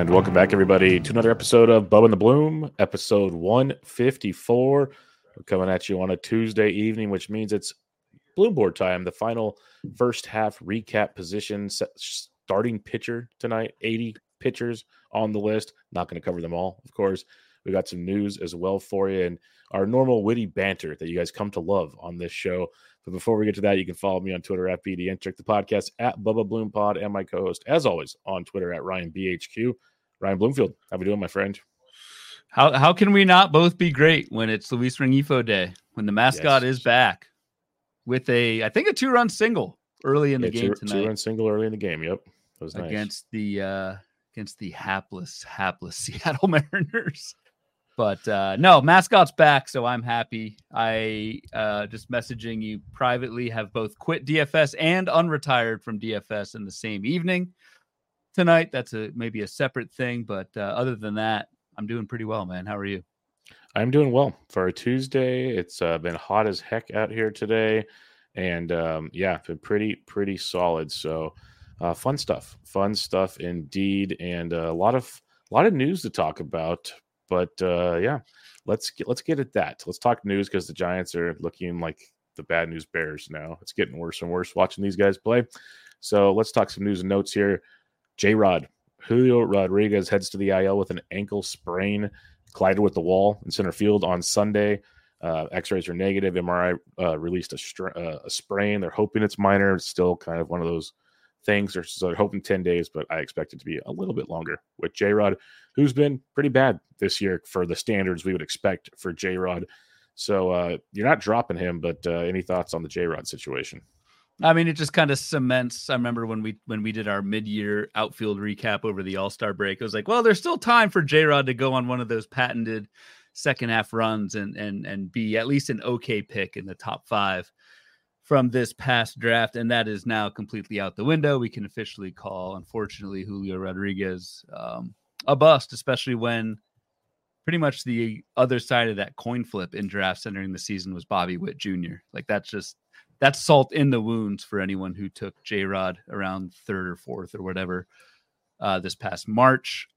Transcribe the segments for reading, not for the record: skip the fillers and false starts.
And welcome back, everybody, to another episode of Bub and the Bloom, episode 154. We're coming at you on a Tuesday evening, which means it's Bloom Board time, the final first half recap position. Starting pitcher tonight, 80 pitchers on the list. Not going to cover them all, of course. We got some news as well for you and our normal witty banter that you guys come to love on this show. But before we get to that, you can follow me on Twitter at BDN. Check the podcast at Bubba Bloom Pod and my co-host, as always, on Twitter at RyanBHQ. Ryan Bloomfield, how we doing, my friend? How can we not both be great when it's Luis Rengifo Day, when the mascot is back with I think a 2-run single early in the game tonight. 2-run single early in the game, yep. That was nice. Against the hapless Seattle Mariners. But no, mascot's back, so I'm happy. I just messaging you privately have both quit DFS and unretired from DFS in the same evening tonight. That's maybe a separate thing, but other than that, I'm doing pretty well, man. How are you? I'm doing well for a Tuesday. It's been hot as heck out here today, and been pretty solid. So fun stuff indeed, and a lot of news to talk about. But let's get at that. Let's talk news because the Giants are looking like the bad news bears now. It's getting worse and worse watching these guys play. So let's talk some news and notes here. J-Rod, Julio Rodriguez heads to the IL with an ankle sprain, collided with the wall in center field on Sunday. X-rays are negative. MRI released a sprain. They're hoping it's minor. It's still kind of one of those things. They're hoping 10 days, but I expect it to be a little bit longer with J-Rod, who's been pretty bad this year for the standards we would expect for J-Rod. So you're not dropping him, but any thoughts on the J-Rod situation? I mean, it just kind of cements. I remember when we did our mid-year outfield recap over the All-Star break, it was like, well, there's still time for J-Rod to go on one of those patented second half runs and be at least an okay pick in the top 5 from this past draft. And that is now completely out the window. We can officially call, unfortunately, Julio Rodriguez a bust, especially when pretty much the other side of that coin flip in drafts entering the season was Bobby Witt Jr. Like that's salt in the wounds for anyone who took J-Rod around 3rd or 4th or whatever this past March.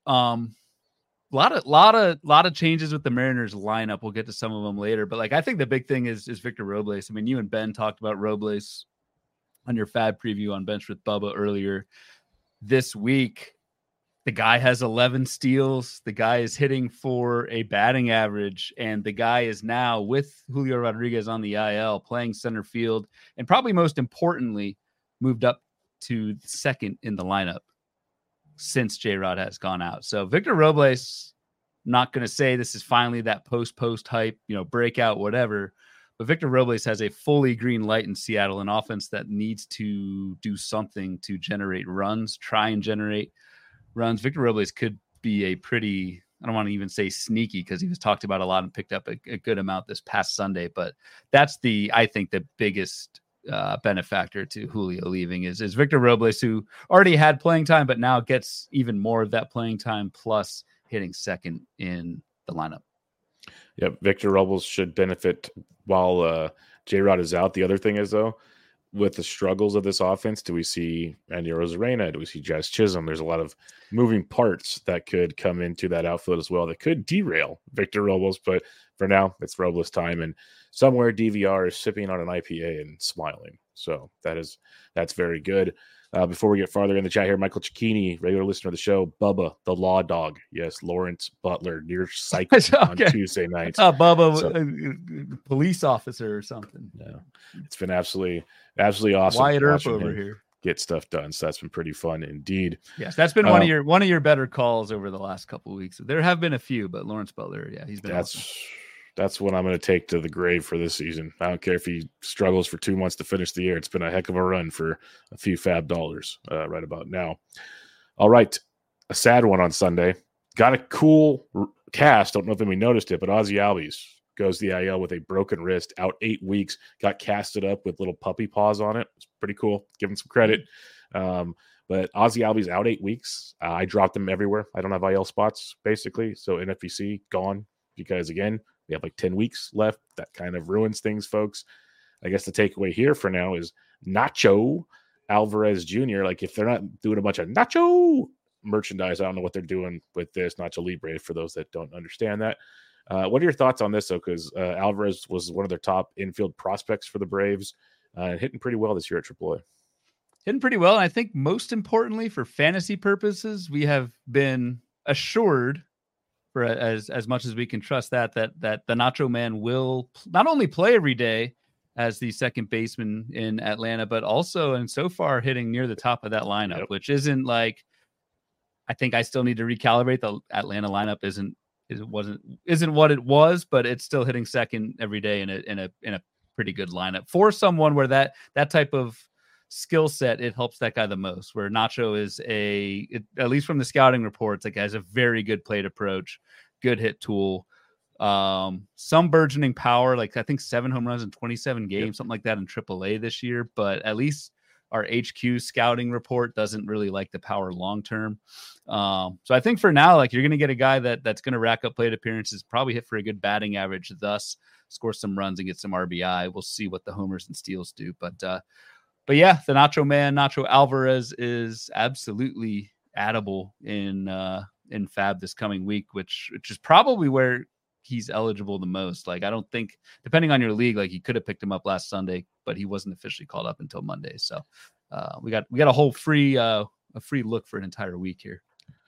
Lot of changes with the Mariners lineup. We'll get to some of them later, but I think the big thing is Victor Robles. I mean, you and Ben talked about Robles on your Fab preview on Bench with Bubba earlier this week. The guy has 11 steals. The guy is hitting for a batting average, and the guy is now with Julio Rodriguez on the IL playing center field, and probably most importantly, moved up to second in the lineup since J-Rod has gone out. So Victor Robles, not going to say this is finally that post hype, breakout, whatever, but Victor Robles has a fully green light in Seattle, an offense that needs to do something to generate runs, try and generate runs. Victor Robles could be a pretty, I don't want to even say sneaky because he was talked about a lot and picked up a good amount this past Sunday, but that's I think the biggest benefactor to Julio leaving is Victor Robles, who already had playing time, but now gets even more of that playing time, plus hitting second in the lineup. Yep, Victor Robles should benefit while J-Rod is out. The other thing is, though, with the struggles of this offense, do we see Andy Rosarena? Do we see Jazz Chisholm? There's a lot of moving parts that could come into that outfield as well that could derail Victor Robles. But for now, it's Robles time. And somewhere DVR is sipping on an IPA and smiling. So that's very good. Before we get farther in the chat here, Michael Cicchini, regular listener of the show, Bubba, the Law Dog. Yes, Lawrence Butler, near cycle on Tuesday night. Bubba, police officer or something. Yeah, it's been absolutely awesome. Wyatt Earp over here. Get stuff done. So that's been pretty fun indeed. Yes, that's been one of your better calls over the last couple of weeks. There have been a few, but Lawrence Butler, yeah, he's been awesome. That's what I'm going to take to the grave for this season. I don't care if he struggles for 2 months to finish the year. It's been a heck of a run for a few fab dollars right about now. All right. A sad one on Sunday. Got a cool cast. Don't know if anybody noticed it, but Ozzy Albies goes to the IL with a broken wrist, out 8 weeks, got casted up with little puppy paws on it. It's pretty cool. Give him some credit. But Ozzy Albies out 8 weeks. I dropped him everywhere. I don't have IL spots, basically. So NFBC, gone. Because, again, we have 10 weeks left. That kind of ruins things, folks. I guess the takeaway here for now is Nacho Alvarez Jr. If they're not doing a bunch of Nacho merchandise. I don't know what they're doing with this Nacho Libre for those that don't understand that. What are your thoughts on this, though? Because Alvarez was one of their top infield prospects for the Braves, hitting pretty well this year at AAA. Hitting pretty well. And I think most importantly, for fantasy purposes, we have been assured, for as much as we can trust that the Nacho Man will not only play every day as the second baseman in Atlanta, but also, and so far, hitting near the top of that lineup, which isn't like, I think I still need to recalibrate. The Atlanta lineup isn't what it was, but it's still hitting second every day in a pretty good lineup for someone where that type of skill set, it helps that guy the most. Where Nacho is at least from the scouting reports, like has a very good plate approach, good hit tool, some burgeoning power. Like I think 7 home runs in 27 games, something like that in AAA this year. But at least our HQ scouting report doesn't really like the power long term. So I think for now, like you're going to get a guy that's going to rack up plate appearances, probably hit for a good batting average, thus score some runs and get some RBI. We'll see what the homers and steals do. But yeah, the Nacho Man, Nacho Alvarez, is absolutely addable in Fab this coming week, which is probably where he's eligible the most. Like I don't think, depending on your league, like you could have picked him up last Sunday, but he wasn't officially called up until Monday. So we got a whole free look for an entire week here.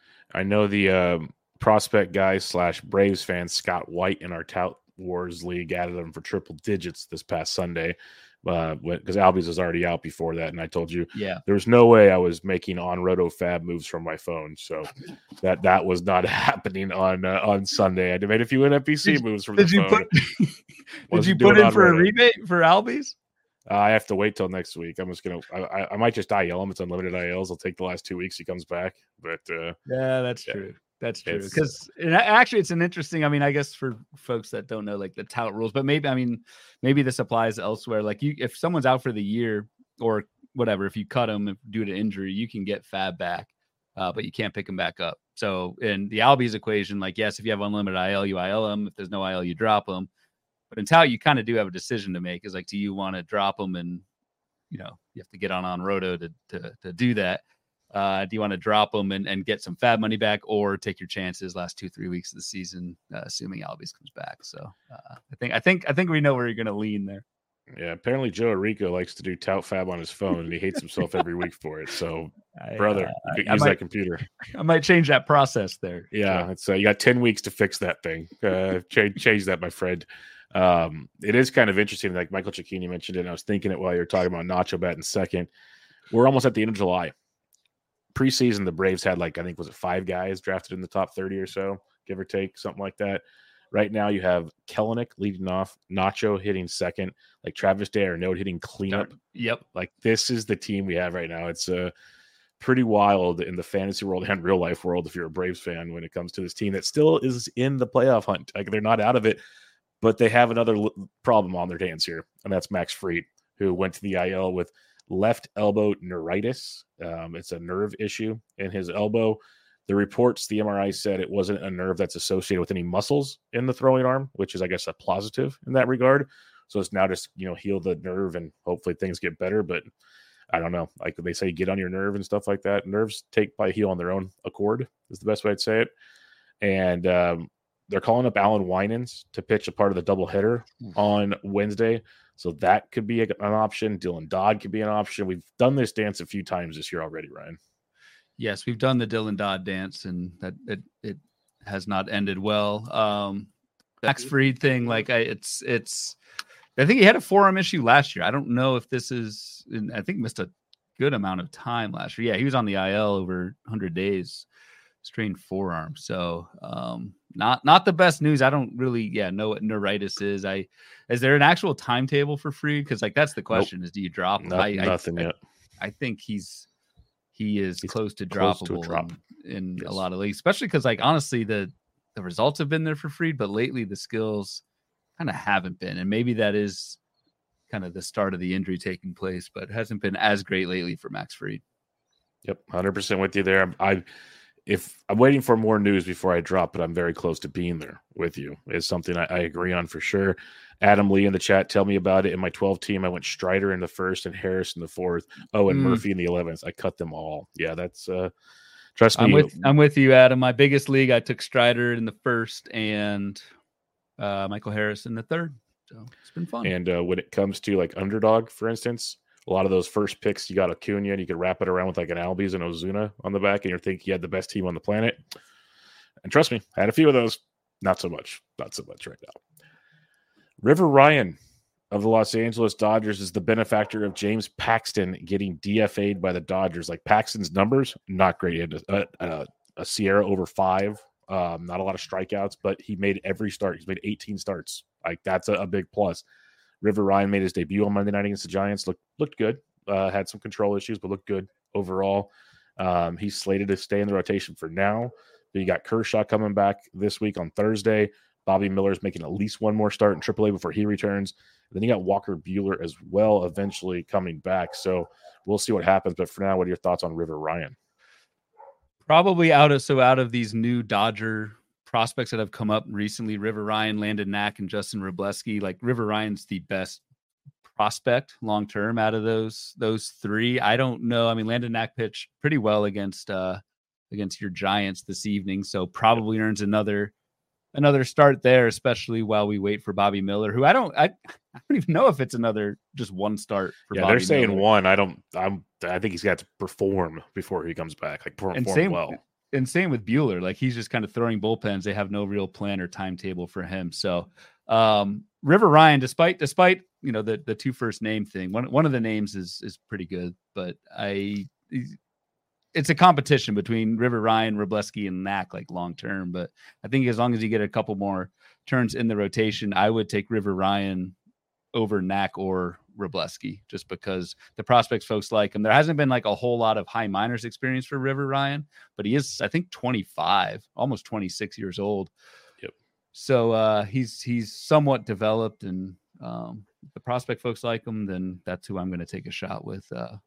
I know the prospect guy / Braves fan Scott White in our Tout Wars League added him for triple digits this past Sunday, because Albies was already out before that, and I told you, there was no way I was making on Roto Fab moves from my phone, so that was not happening on Sunday. I made a few NFBC moves from the phone. Did you put in for a rebate for Albies? I have to wait till next week. I'm just gonna. I might just IL him. It's unlimited ILs. I'll take the last 2 weeks he comes back. But yeah, that's true. That's true. Because actually, it's an interesting. I mean, I guess for folks that don't know like the tout rules, but maybe this applies elsewhere. Like if someone's out for the year or whatever, if you cut them due to injury, you can get Fab back, but you can't pick them back up. So in the Albies equation, like yes, if you have unlimited IL, you IL them. If there's no IL, you drop them. But in tout, you kind of do have a decision to make. Is like, do you want to drop them and you have to get on Roto to do that. Do you want to drop them and get some Fab money back, or take your chances last 2-3 weeks of the season, assuming Albies comes back? So I think we know where you're going to lean there. Yeah, apparently Joe Arico likes to do tout Fab on his phone, and he hates himself every week for it. So, brother, you could use that computer. I might change that process there. Yeah, it's you got 10 weeks to fix that thing. Change that, my friend. It is kind of interesting. Like Michael Cicchini mentioned it, and I was thinking it while you were talking about Nacho batting second. We're almost at the end of July. Preseason, the Braves had I think was it 5 guys drafted in the top 30 or so, give or take, something like that. Right now you have Kelenic leading off, Nacho hitting second, like Travis d'Arnaud hitting cleanup. Yep. Like this is the team we have right now. It's pretty wild in the fantasy world and real life world if you're a Braves fan when it comes to this team that still is in the playoff hunt. Like they're not out of it, but they have another problem on their hands here, and that's Max Fried, who went to the IL with left elbow neuritis. It's a nerve issue in his elbow. The reports, the MRI said it wasn't a nerve that's associated with any muscles in the throwing arm, which is, I guess, a positive in that regard. So it's now just, heal the nerve and hopefully things get better. But I don't know. Like they say, get on your nerve and stuff like that. Nerves heal on their own accord is the best way to say it. And they're calling up Alan Winans to pitch a part of the doubleheader on Wednesday. So that could be an option. Dylan Dodd could be an option. We've done this dance a few times this year already, Ryan. Yes, we've done the Dylan Dodd dance, and that it has not ended well. Max Fried thing, I think he had a forearm issue last year. I don't know if this is, I think missed a good amount of time last year. Yeah, he was on the IL over 100 days, strained forearm. So not the best news. I don't really know what neuritis is. Is there an actual timetable for Fried? Because that's the question: Nope. is do you drop him? Nothing yet. I think he is close to droppable in a lot of leagues, especially because honestly the results have been there for Fried, but lately the skills kind of haven't been, and maybe that is kind of the start of the injury taking place, but it hasn't been as great lately for Max Fried. Yep, 100% with you there. If I'm waiting for more news before I drop it, I'm very close to being there with you. It's something I agree on for sure. Adam Lee in the chat, tell me about it. In my 12 team, I went Strider in the first and Harris in the fourth. Oh, and Murphy in the 11th. I cut them all. Yeah, that's Trust me. I'm with you, Adam. My biggest league, I took Strider in the first and Michael Harris in the third. So it's been fun. And when it comes to like underdog, for instance, a lot of those first picks, you got Acuna, and you could wrap it around with like an Albies and Ozuna on the back, and you're thinking you had the best team on the planet. And trust me, I had a few of those. Not so much right now. River Ryan of the Los Angeles Dodgers is the benefactor of James Paxton getting DFA'd by the Dodgers. Like Paxton's numbers, not great. He had a Sierra over 5, not a lot of strikeouts, but he made every start. He's made 18 starts. Like that's a big plus. River Ryan made his debut on Monday night against the Giants. Looked good. Had some control issues, but looked good overall. He's slated to stay in the rotation for now. But you got Kershaw coming back this week on Thursday. Bobby Miller's making at least one more start in AAA before he returns. And then you got Walker Buehler as well, eventually coming back. So we'll see what happens. But for now, what are your thoughts on River Ryan? Probably out of these new Dodger prospects that have come up recently, River Ryan, Landon Knack, and Justin Wrobleski. Like River Ryan's the best prospect long term out of those three. I don't know. I mean, Landon Knack pitched pretty well against your Giants this evening, so probably earns another start there, especially while we wait for Bobby Miller, who I don't even know if it's another just one start for Bobby they're saying Miller. One. I think he's got to perform before he comes back. Like perform well. And same with Buehler. Like he's just kind of throwing bullpens. They have no real plan or timetable for him. So River Ryan, despite the two first name thing, one of the names is pretty good, but it's a competition between River Ryan, Wrobleski, and Knack, like long term. But I think as long as you get a couple more turns in the rotation, I would take River Ryan over Knack or Wrobleski, just because the prospects folks like him. There hasn't been like a whole lot of high minors experience for River Ryan, but he is, I think, 25, almost 26 years old. Yep. So he's somewhat developed, and the prospect folks like him, then that's who I'm going to take a shot with.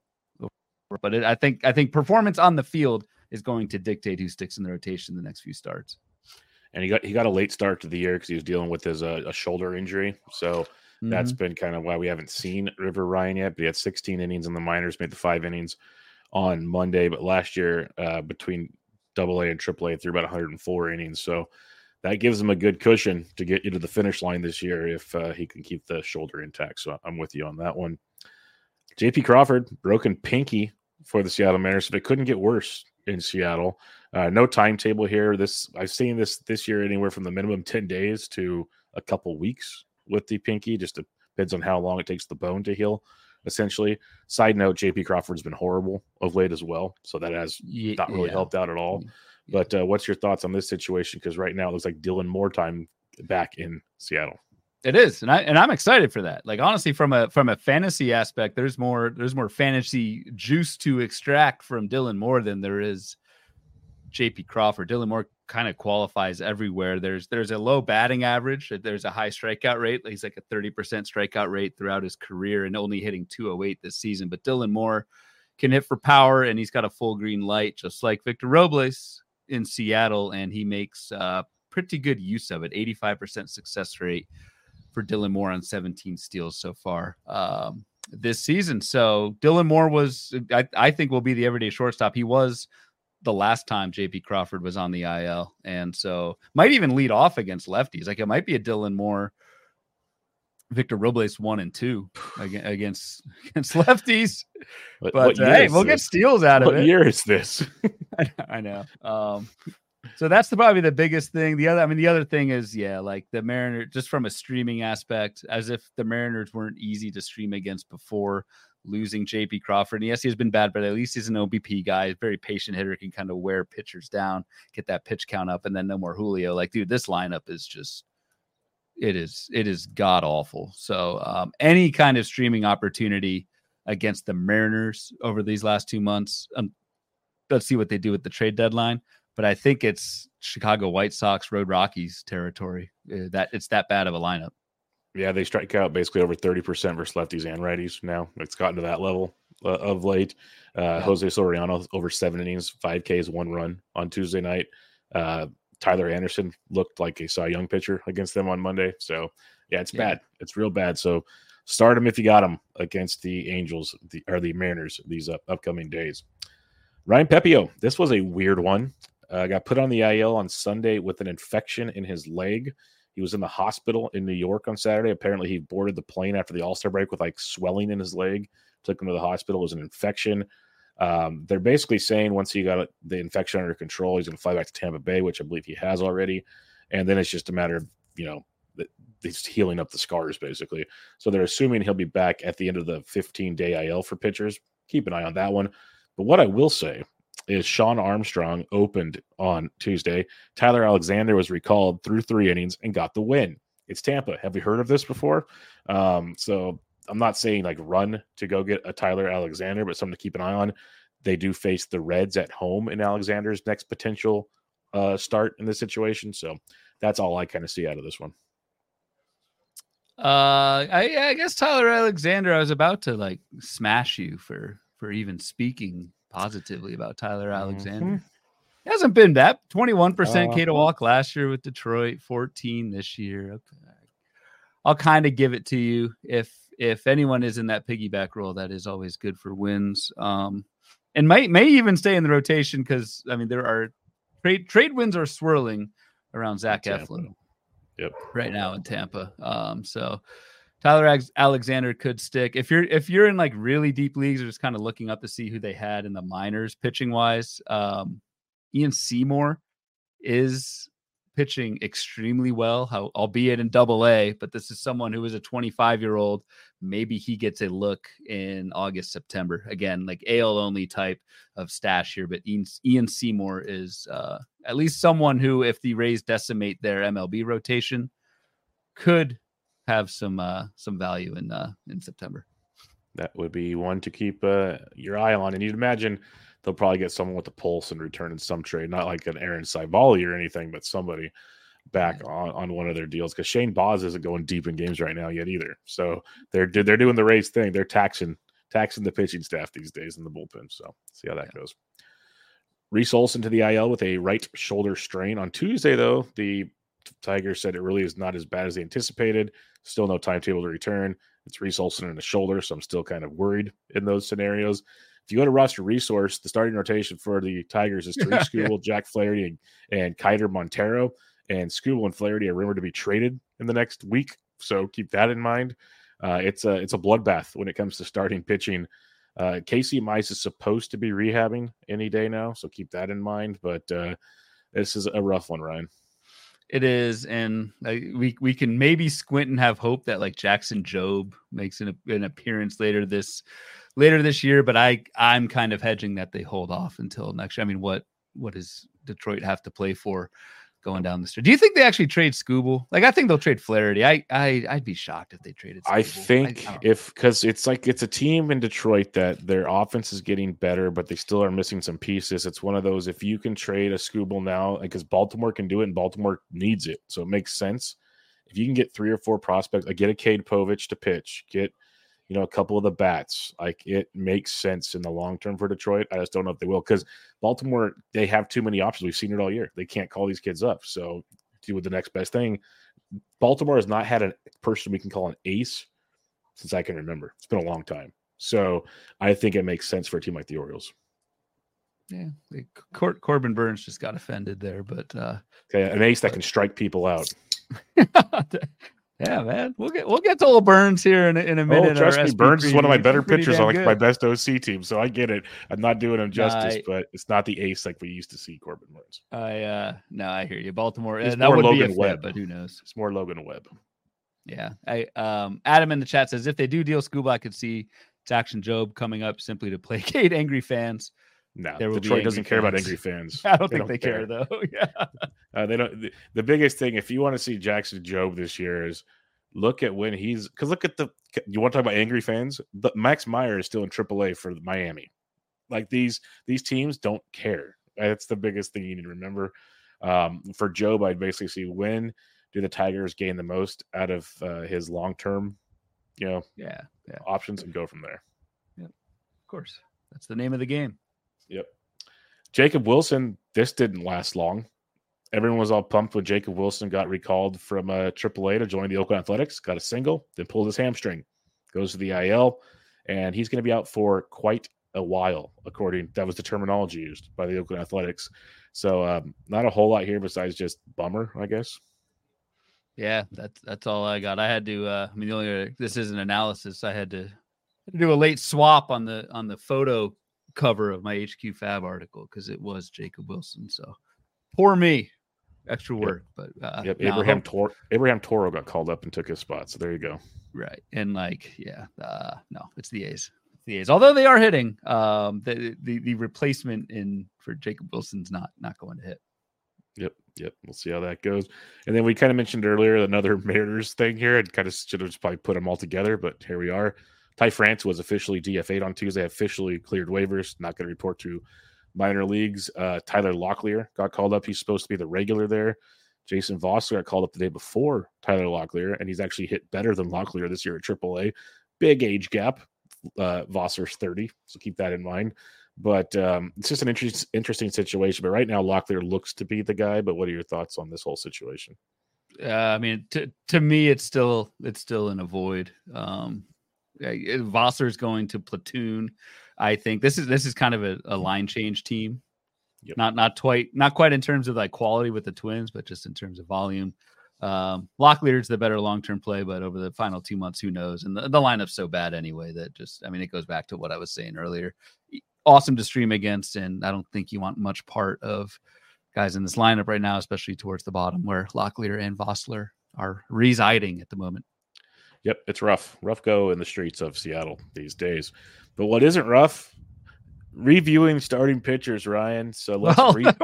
But I think performance on the field is going to dictate who sticks in the rotation the next few starts. And he got a late start to the year because he was dealing with his a shoulder injury. So that's been kind of why we haven't seen River Ryan yet. But he had 16 innings in the minors, made the 5 innings on Monday. But last year, between AA and AAA, threw about 104 innings. So that gives him a good cushion to get you to the finish line this year if he can keep the shoulder intact. So I'm with you on that one. J.P. Crawford, broken pinky for the Seattle Mariners. If it couldn't get worse in Seattle. No timetable here. I've seen this year anywhere from the minimum 10 days to a couple weeks with the pinky. Just depends on how long it takes the bone to heal, essentially. Side note, J.P. Crawford's been horrible of late as well, so that has not really helped out at all. Yeah. But what's your thoughts on this situation? Because right now it looks like Dylan Moore time back in Seattle. It is, and I'm excited for that. Like honestly, from a fantasy aspect, there's more fantasy juice to extract from Dylan Moore than there is J.P. Crawford. Dylan Moore kind of qualifies everywhere. There's a low batting average. There's a high strikeout rate. He's like a 30% strikeout rate throughout his career and only hitting 208 this season. But Dylan Moore can hit for power, and he's got a full green light, just like Victor Robles in Seattle, and he makes pretty good use of it. 85% success rate for Dylan Moore on 17 steals so far this season. So Dylan Moore I think will be the everyday shortstop. He was the last time J.P. Crawford was on the IL. And so might even lead off against lefties. Like it might be a Dylan Moore, Victor Robles 1 and 2 against lefties. But hey, we'll get steals out of it. What year is this? I know. So that's probably the biggest thing. The other thing is, like the Mariners, just from a streaming aspect, as if the Mariners weren't easy to stream against before losing J.P. Crawford. And yes, he's been bad, but at least he's an OBP guy, very patient hitter, can kind of wear pitchers down, get that pitch count up, and then no more Julio. Like, dude, this lineup is just, it is god awful. So any kind of streaming opportunity against the Mariners over these last 2 months, let's see what they do with the trade deadline. But I think it's Chicago White Sox, Road Rockies territory. That it's that bad of a lineup. Yeah, they strike out basically over 30% versus lefties and righties now. It's gotten to that level of late. Jose Soriano over 7 innings, 5 Ks, 1 run on Tuesday night. Tyler Anderson looked like a Cy Young pitcher against them on Monday. So, yeah, it's bad. It's real bad. So, start him if you got him against the Angels or the Mariners these upcoming days. Ryan Pepio, this was a weird one. Got put on the IL on Sunday with an infection in his leg. He was in the hospital in New York on Saturday. Apparently, he boarded the plane after the All-Star break with like swelling in his leg. Took him to the hospital. It was an infection. They're basically saying once he got the infection under control, he's going to fly back to Tampa Bay, which I believe he has already. And then it's just a matter of, he's healing up the scars, basically. So they're assuming he'll be back at the end of the 15-day IL for pitchers. Keep an eye on that one. But what I will say is Sean Armstrong opened on Tuesday. Tyler Alexander was recalled through 3 innings and got the win. It's Tampa. Have we heard of this before? So I'm not saying like run to go get a Tyler Alexander, but something to keep an eye on. They do face the Reds at home in Alexander's next potential start in this situation. So that's all I kind of see out of this one. I guess Tyler Alexander, I was about to like smash you for even speaking positively about Tyler Alexander. It hasn't been that 21% K to walk last year with Detroit, 14 this year. I'll kind of give it to you. If anyone is in that piggyback role, that is always good for wins. And may even stay in the rotation because I mean there are trade wins are swirling around Zach Eflin. Yep. Right now in Tampa. So Tyler Alexander could stick. If you're in like really deep leagues or just kind of looking up to see who they had in the minors pitching wise, Ian Seymour is pitching extremely well, albeit in Double-A, but this is someone who is a 25-year-old. Maybe he gets a look in August, September. Again, like AL only type of stash here, but Ian Seymour is at least someone who, if the Rays decimate their MLB rotation, could have some value in September. That would be one to keep your eye on. And you'd imagine they'll probably get someone with a pulse and return in some trade, not like an Aaron Civale or anything, but somebody back on one of their deals. Because Shane Baz isn't going deep in games right now yet either. So they're doing the Rays thing. They're taxing the pitching staff these days in the bullpen. So see how that goes. Reese Olson to the IL with a right shoulder strain. On Tuesday, though, the Tigers said it really is not as bad as they anticipated. Still no timetable to return. It's Reese Olson in the shoulder, so I'm still kind of worried in those scenarios. If you go to Roster Resource, the starting rotation for the Tigers is Tariq Skubal, Jack Flaherty, and Kiter Montero. And Skubal and Flaherty are rumored to be traded in the next week, so keep that in mind. It's a bloodbath when it comes to starting pitching. Casey Mize is supposed to be rehabbing any day now, so keep that in mind. But this is a rough one, Ryan. It is, and we can maybe squint and have hope that like Jackson Jobe makes an appearance later this year. But I'm kind of hedging that they hold off until next year. I mean, what does Detroit have to play for going down the stretch? Do you think they actually trade Skubal? Like, I think they'll trade Flaherty. I'd be shocked if they traded Skubal. I think because it's a team in Detroit that their offense is getting better, but they still are missing some pieces. It's one of those, if you can trade a Skubal now, because Baltimore can do it and Baltimore needs it. So it makes sense. If you can get 3 or 4 prospects, like get a Cade Povich to pitch, get a couple of the bats, like it makes sense in the long term for Detroit. I just don't know if they will, because Baltimore, they have too many options. We've seen it all year. They can't call these kids up. So do with the next best thing. Baltimore has not had a person we can call an ace since I can remember. It's been a long time. So I think it makes sense for a team like the Orioles. Yeah, Corbin Burns just got offended there, but okay, an ace that can strike people out. Yeah, man, we'll get to old Burns here in a minute. Oh, trust me, Burns is one of my better pitchers on my best OC team, so I get it. I'm not doing him justice, but it's not the ace like we used to see Corbin Burns. I hear you, Baltimore. It's that more would Logan be a Webb, but who knows? It's more Logan Webb. Yeah, Adam in the chat says if they do deal Skubal, I could see Jackson Jobe coming up simply to placate angry fans. No, Detroit doesn't care about angry fans. I don't think they care though. Yeah, they don't. The biggest thing, if you want to see Jackson Jobe this year, is look at when you want to talk about angry fans. Max Meyer is still in AAA for Miami. Like these teams don't care. That's the biggest thing you need to remember. For Jobe, I'd basically see when do the Tigers gain the most out of his long term, options and go from there. Yeah, of course, that's the name of the game. Yep. Jacob Wilson, this didn't last long. Everyone was all pumped when Jacob Wilson got recalled from AAA to join the Oakland Athletics, got a single, then pulled his hamstring, goes to the IL, and he's going to be out for quite a while, that was the terminology used by the Oakland Athletics. So not a whole lot here besides just bummer, I guess. Yeah, that's all I got. I had to. This is an analysis. I had to do a late swap on the photo cover of my HQ Fab article because it was Jacob Wilson. So poor me, extra work. Yep. But yep, Abraham Toro got called up and took his spot. So there you go. Right, and no, it's the A's. The A's, although they are hitting, the replacement for Jacob Wilson's not going to hit. Yep. We'll see how that goes. And then we kind of mentioned earlier another Mariners thing here. I'd kind of should have just probably put them all together, but here we are. Ty France was officially DFA'd on Tuesday, officially cleared waivers, not going to report to minor leagues. Tyler Locklear got called up. He's supposed to be the regular there. Jason Vossler got called up the day before Tyler Locklear, and he's actually hit better than Locklear this year at AAA. Big age gap. Vossler's 30, so keep that in mind. But it's just an interesting situation. But right now, Locklear looks to be the guy. But what are your thoughts on this whole situation? I mean, to me, it's still in a void. Vossler's going to platoon. I think this is kind of a line change team. Yep. Not quite in terms of like quality with the Twins, but just in terms of volume. Locklear's the better long-term play, but over the final 2 months, who knows? And the lineup's so bad anyway that it goes back to what I was saying earlier. Awesome to stream against, and I don't think you want much part of guys in this lineup right now, especially towards the bottom where Locklear and Vossler are residing at the moment. Yep, it's rough go in the streets of Seattle these days. But what isn't rough? Reviewing starting pitchers, Ryan. So let's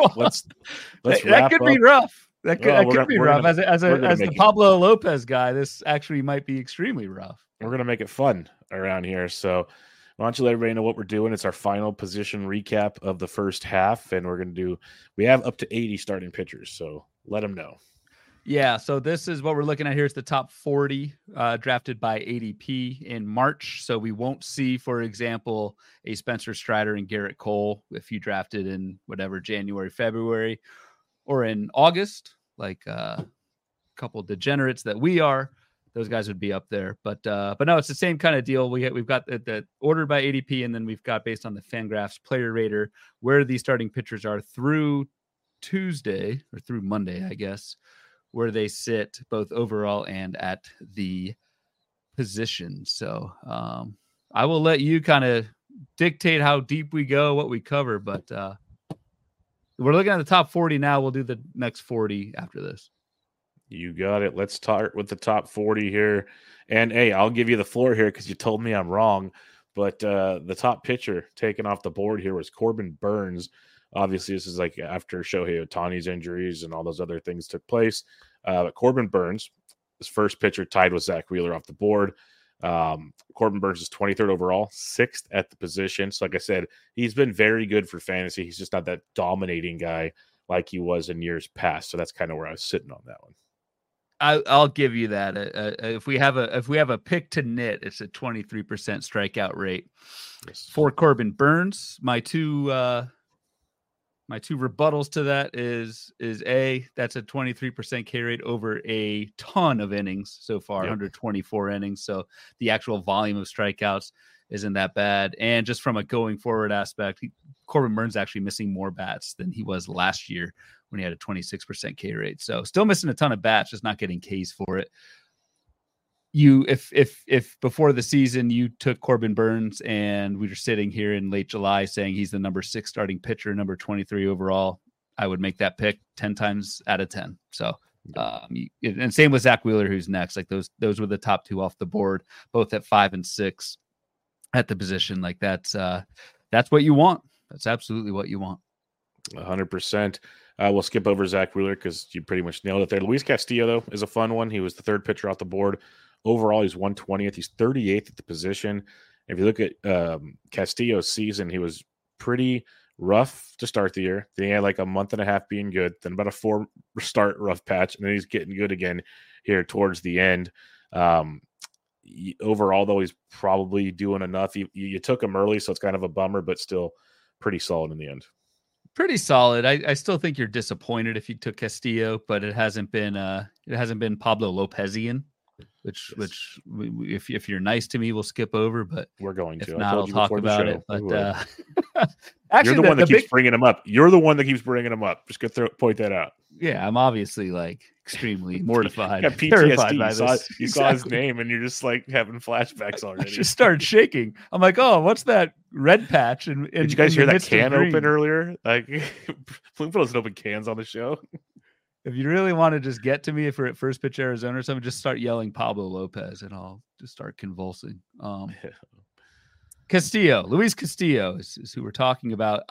that wrap could up. Be rough. That could be rough. As the Pablo Lopez guy, this actually might be extremely rough. We're gonna make it fun around here. So why don't you let everybody know what we're doing? It's our final position recap of the first half, and we have up to 80 starting pitchers. So let them know. Yeah, so this is what we're looking at here. It's the top 40 drafted by ADP in March. So we won't see, for example, a Spencer Strider and Garrett Cole if you drafted in whatever January, February, or in August, like a couple degenerates that we are. Those guys would be up there, but no, it's the same kind of deal. We've got the ordered by ADP, and then we've got based on the Fangraphs player rater where these starting pitchers are through Tuesday or through Monday, I guess, where they sit both overall and at the position. So I will let you kind of dictate how deep we go, what we cover, but we're looking at the top 40 now. We'll do the next 40 after this. You got it. Let's start with the top 40 here. And hey, I'll give you the floor here because you told me I'm wrong. But the top pitcher taken off the board here was Corbin Burnes. Obviously, this is like after Shohei Ohtani's injuries and all those other things took place. But Corbin Burnes, his first pitcher, tied with Zach Wheeler off the board. Corbin Burnes is 23rd overall, 6th at the position. So like I said, he's been very good for fantasy. He's just not that dominating guy like he was in years past. So that's kind of where I was sitting on that one. I'll give you that. If we have a pick to knit, it's a 23% strikeout rate. Yes. For Corbin Burnes. My two rebuttals to that is that's a 23% K rate over a ton of innings so far, 124 innings. So the actual volume of strikeouts isn't that bad. And just from a going forward aspect, Corbin Burnes actually missing more bats than he was last year when he had a 26% K rate. So still missing a ton of bats, just not getting Ks for it. If before the season you took Corbin Burnes and we were sitting here in late July saying he's the number 6 starting pitcher, number 23 overall, I would make that pick 10 times out of 10. So, and same with Zach Wheeler, who's next. Like those were the top 2 off the board, both at 5 and 6 at the position. Like that's what you want. That's absolutely what you want. 100%. We'll skip over Zach Wheeler because you pretty much nailed it there. Luis Castillo, though, is a fun one. He was the 3rd pitcher off the board. Overall, he's 120th. He's 38th at the position. If you look at Castillo's season, he was pretty rough to start the year. Then he had like a month and a half being good, then about a 4 start rough patch, and then he's getting good again here towards the end. Overall, though, he's probably doing enough. You took him early, so it's kind of a bummer, but still pretty solid in the end. Pretty solid. I still think you're disappointed if you took Castillo, but it hasn't been Pablo Lopesian. which if you're nice to me, we'll skip over. But we're going to. If not, I'll talk about it. But actually, you're the one that keeps bringing them up. You're the one that keeps bringing them up. Just gonna point that out. Yeah, I'm obviously like extremely mortified. PTSD. You saw his name and you're just like having flashbacks already. I just started shaking. I'm like, oh, what's that red patch? Did you guys hear that can open earlier? Like, Bloomfield doesn't open cans on the show. If you really want to just get to me, if we're at First Pitch Arizona or something, just start yelling Pablo Lopez and I'll just start convulsing. Luis Castillo is who we're talking about.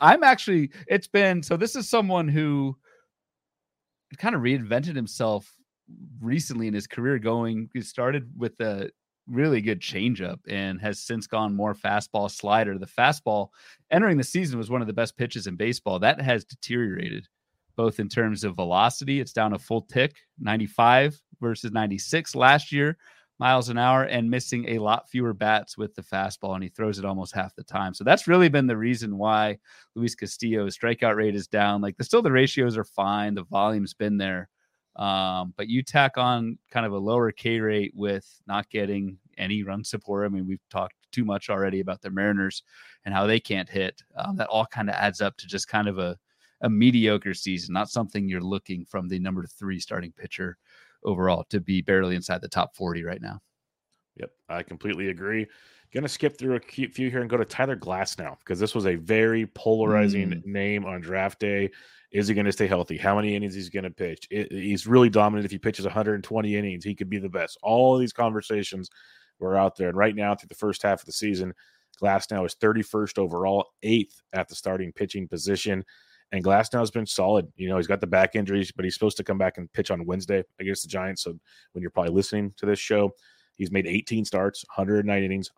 This is someone who kind of reinvented himself recently in his career. He started with a really good changeup and has since gone more fastball slider. The fastball entering the season was one of the best pitches in baseball. That has deteriorated both in terms of velocity. It's down a full tick, 95 versus 96 last year, miles an hour, and missing a lot fewer bats with the fastball, and he throws it almost half the time. So that's really been the reason why Luis Castillo's strikeout rate is down. Like, the ratios are fine. The volume's been there. But you tack on kind of a lower K rate with not getting any run support. I mean, we've talked too much already about the Mariners and how they can't hit. That all kind of adds up to just kind of a mediocre season, not something you're looking from the number 3 starting pitcher overall to be barely inside the top 40 right now. Yep, I completely agree. Going to skip through a few here and go to Tyler Glasnow, because this was a very polarizing name on draft day. Is he going to stay healthy? How many innings he's going to pitch? He's really dominant. If he pitches 120 innings, he could be the best. All of these conversations were out there. And right now, through the first half of the season, Glasnow is 31st overall, 8th at the starting pitching position. And Glasnow has been solid. You know, he's got the back injuries, but he's supposed to come back and pitch on Wednesday against the Giants. So when you're probably listening to this show, he's made 18 starts, 109 innings,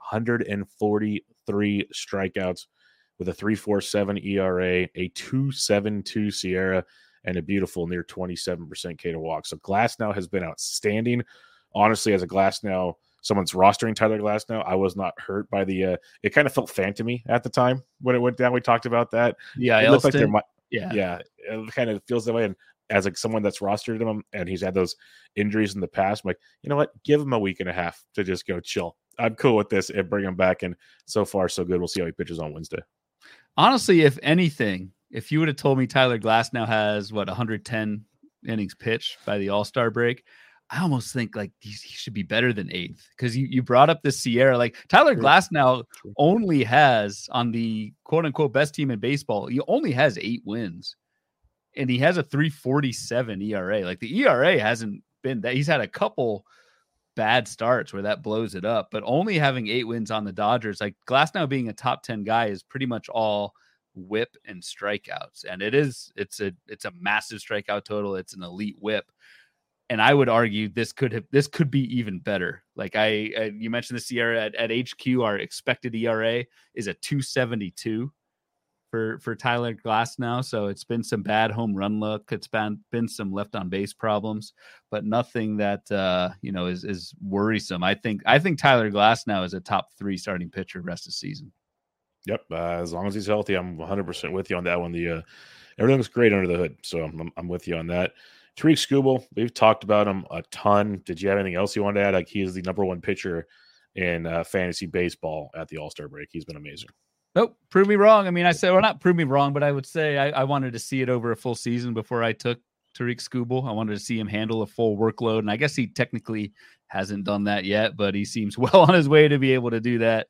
143 strikeouts with a 3.47 ERA, a 2.72 SIERA, and a beautiful near 27% K to walk. So Glasnow has been outstanding. Honestly, as a Glasnow, someone's rostering Tyler Glasnow, I was not hurt by the it kind of felt phantomy at the time when it went down. We talked about that. Yeah, it looked like there might. Yeah, it kind of feels that way. And as like someone that's rostered him and he's had those injuries in the past, I'm like, you know what? Give him a week and a half to just go chill. I'm cool with this and bring him back. And so far, so good. We'll see how he pitches on Wednesday. Honestly, if anything, if you would have told me Tyler Glasnow has 110 innings pitched by the All-Star break, I almost think like he should be better than 8th, because you brought up the SIERA. Like, Tyler Glasnow only has, on the quote unquote best team in baseball, he only has 8 wins, and he has a 3.47 ERA. Like, the ERA hasn't been that. He's had a couple bad starts where that blows it up, but only having 8 wins on the Dodgers, like Glasnow being a top 10 guy, is pretty much all whip and strikeouts. And it's a massive strikeout total. It's an elite whip. And I would argue this could be even better. Like you mentioned the SIERA at HQ, our expected ERA is a 2.72 for Tyler Glasnow. So it's been some bad home run luck. It's been some left on base problems, but nothing that is worrisome. I think Tyler Glasnow is a top 3 starting pitcher rest of the season. Yep, as long as he's healthy, I'm 100% with you on that one. Everything looks great under the hood, so I'm with you on that. Tarik Skubal, we've talked about him a ton. Did you have anything else you wanted to add? Like, he is the number 1 pitcher in fantasy baseball at the All-Star break. He's been amazing. Nope, prove me wrong. I mean, not prove me wrong, but I would say I wanted to see it over a full season before I took Tarik Skubal. I wanted to see him handle a full workload, and I guess he technically hasn't done that yet, but he seems well on his way to be able to do that.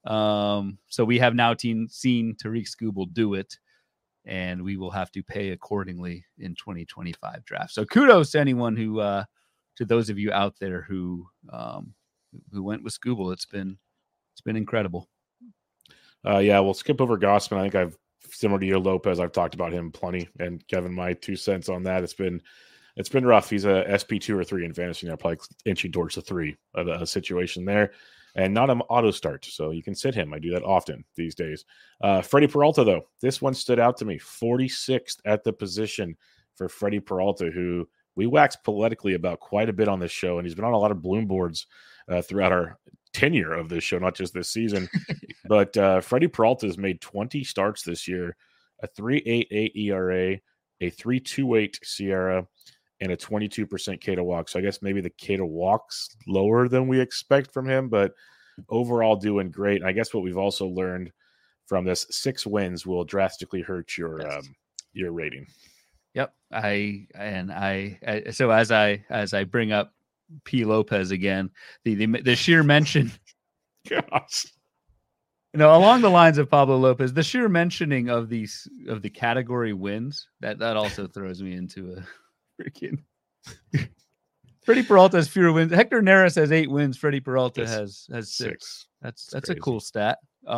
So we have now seen Tarik Skubal do it, and we will have to pay accordingly in 2025 draft. So kudos to anyone who, to those of you out there who went with Skubal. It's been incredible. We'll skip over Gausman. I think I've, similar to your Lopez, I've talked about him plenty and given my 2 cents on that. It's been rough. He's a SP 2 or 3 in fantasy now, probably inching towards the 3 of a situation there. And not an auto start, so you can sit him. I do that often these days. Freddie Peralta, though, this one stood out to me. 46th at the position for Freddie Peralta, who we waxed poetically about quite a bit on this show, and he's been on a lot of Bloom boards throughout our tenure of this show, not just this season. But Freddie Peralta has made 20 starts this year, a 3.88 ERA, a 3.28 SIERA, and a 22% K to walk. So I guess maybe the K to walk's lower than we expect from him, but overall doing great. I guess what we've also learned from this, 6 wins will drastically hurt your rating. Yep. So as I bring up P. Lopez again, the sheer mention, Gosh. Along the lines of Pablo Lopez, the sheer mentioning of the category wins, that also throws me into a freaking. Freddie Peralta has fewer wins. Hector Neris has 8 wins. Freddie Peralta has 6. That's a cool stat.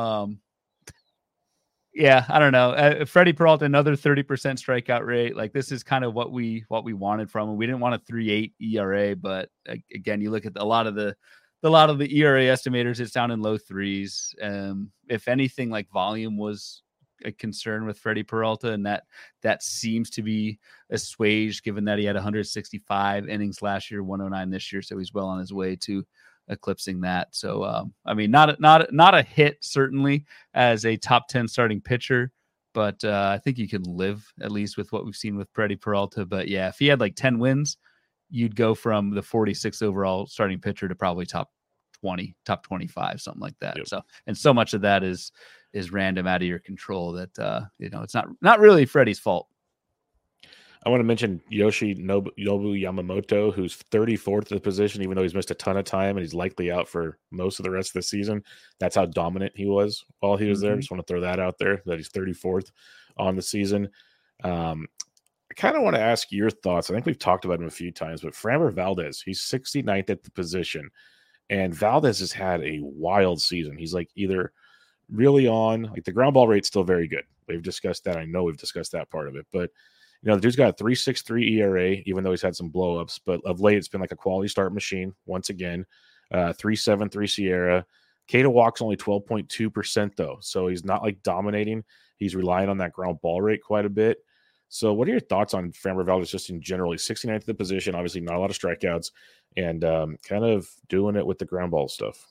Yeah, I don't know. Freddie Peralta, another 30% strikeout rate. Like, this is kind of what we wanted from him. We didn't want a 3.8 ERA, but again, you look at a lot of the ERA estimators, it's down in low 3s. If anything, like, volume was a concern with Freddie Peralta, and that seems to be assuaged given that he had 165 innings last year, 109 this year, so he's well on his way to eclipsing that. So I mean, not a hit certainly as a top 10 starting pitcher, but I think you can live at least with what we've seen with Freddie Peralta. But yeah, if he had like 10 wins, you'd go from the 46th overall starting pitcher to probably top 20, top 25, something like that. Yep. So much of that is random, out of your control, that it's not really Freddie's fault. I want to mention Yoshinobu Yamamoto, who's 34th at the position, even though he's missed a ton of time and he's likely out for most of the rest of the season. That's how dominant he was while he was there. Just want to throw that out there, that he's 34th on the season. I kind of want to ask your thoughts. I think we've talked about him a few times, but Framber Valdez, he's 69th at the position. And Valdez has had a wild season. He's like either really on, like, the ground ball rate's still very good. We've discussed that. I know we've discussed that part of it, but the dude's got a 3.63 ERA, even though he's had some blow-ups. But of late, it's been like a quality start machine once again. 3.73 Sierra. K to walk's only 12.2% though, so he's not like dominating. He's relying on that ground ball rate quite a bit. So what are your thoughts on Framber Valdez just in general? He's 69th at the position, obviously not a lot of strikeouts, and kind of doing it with the ground ball stuff.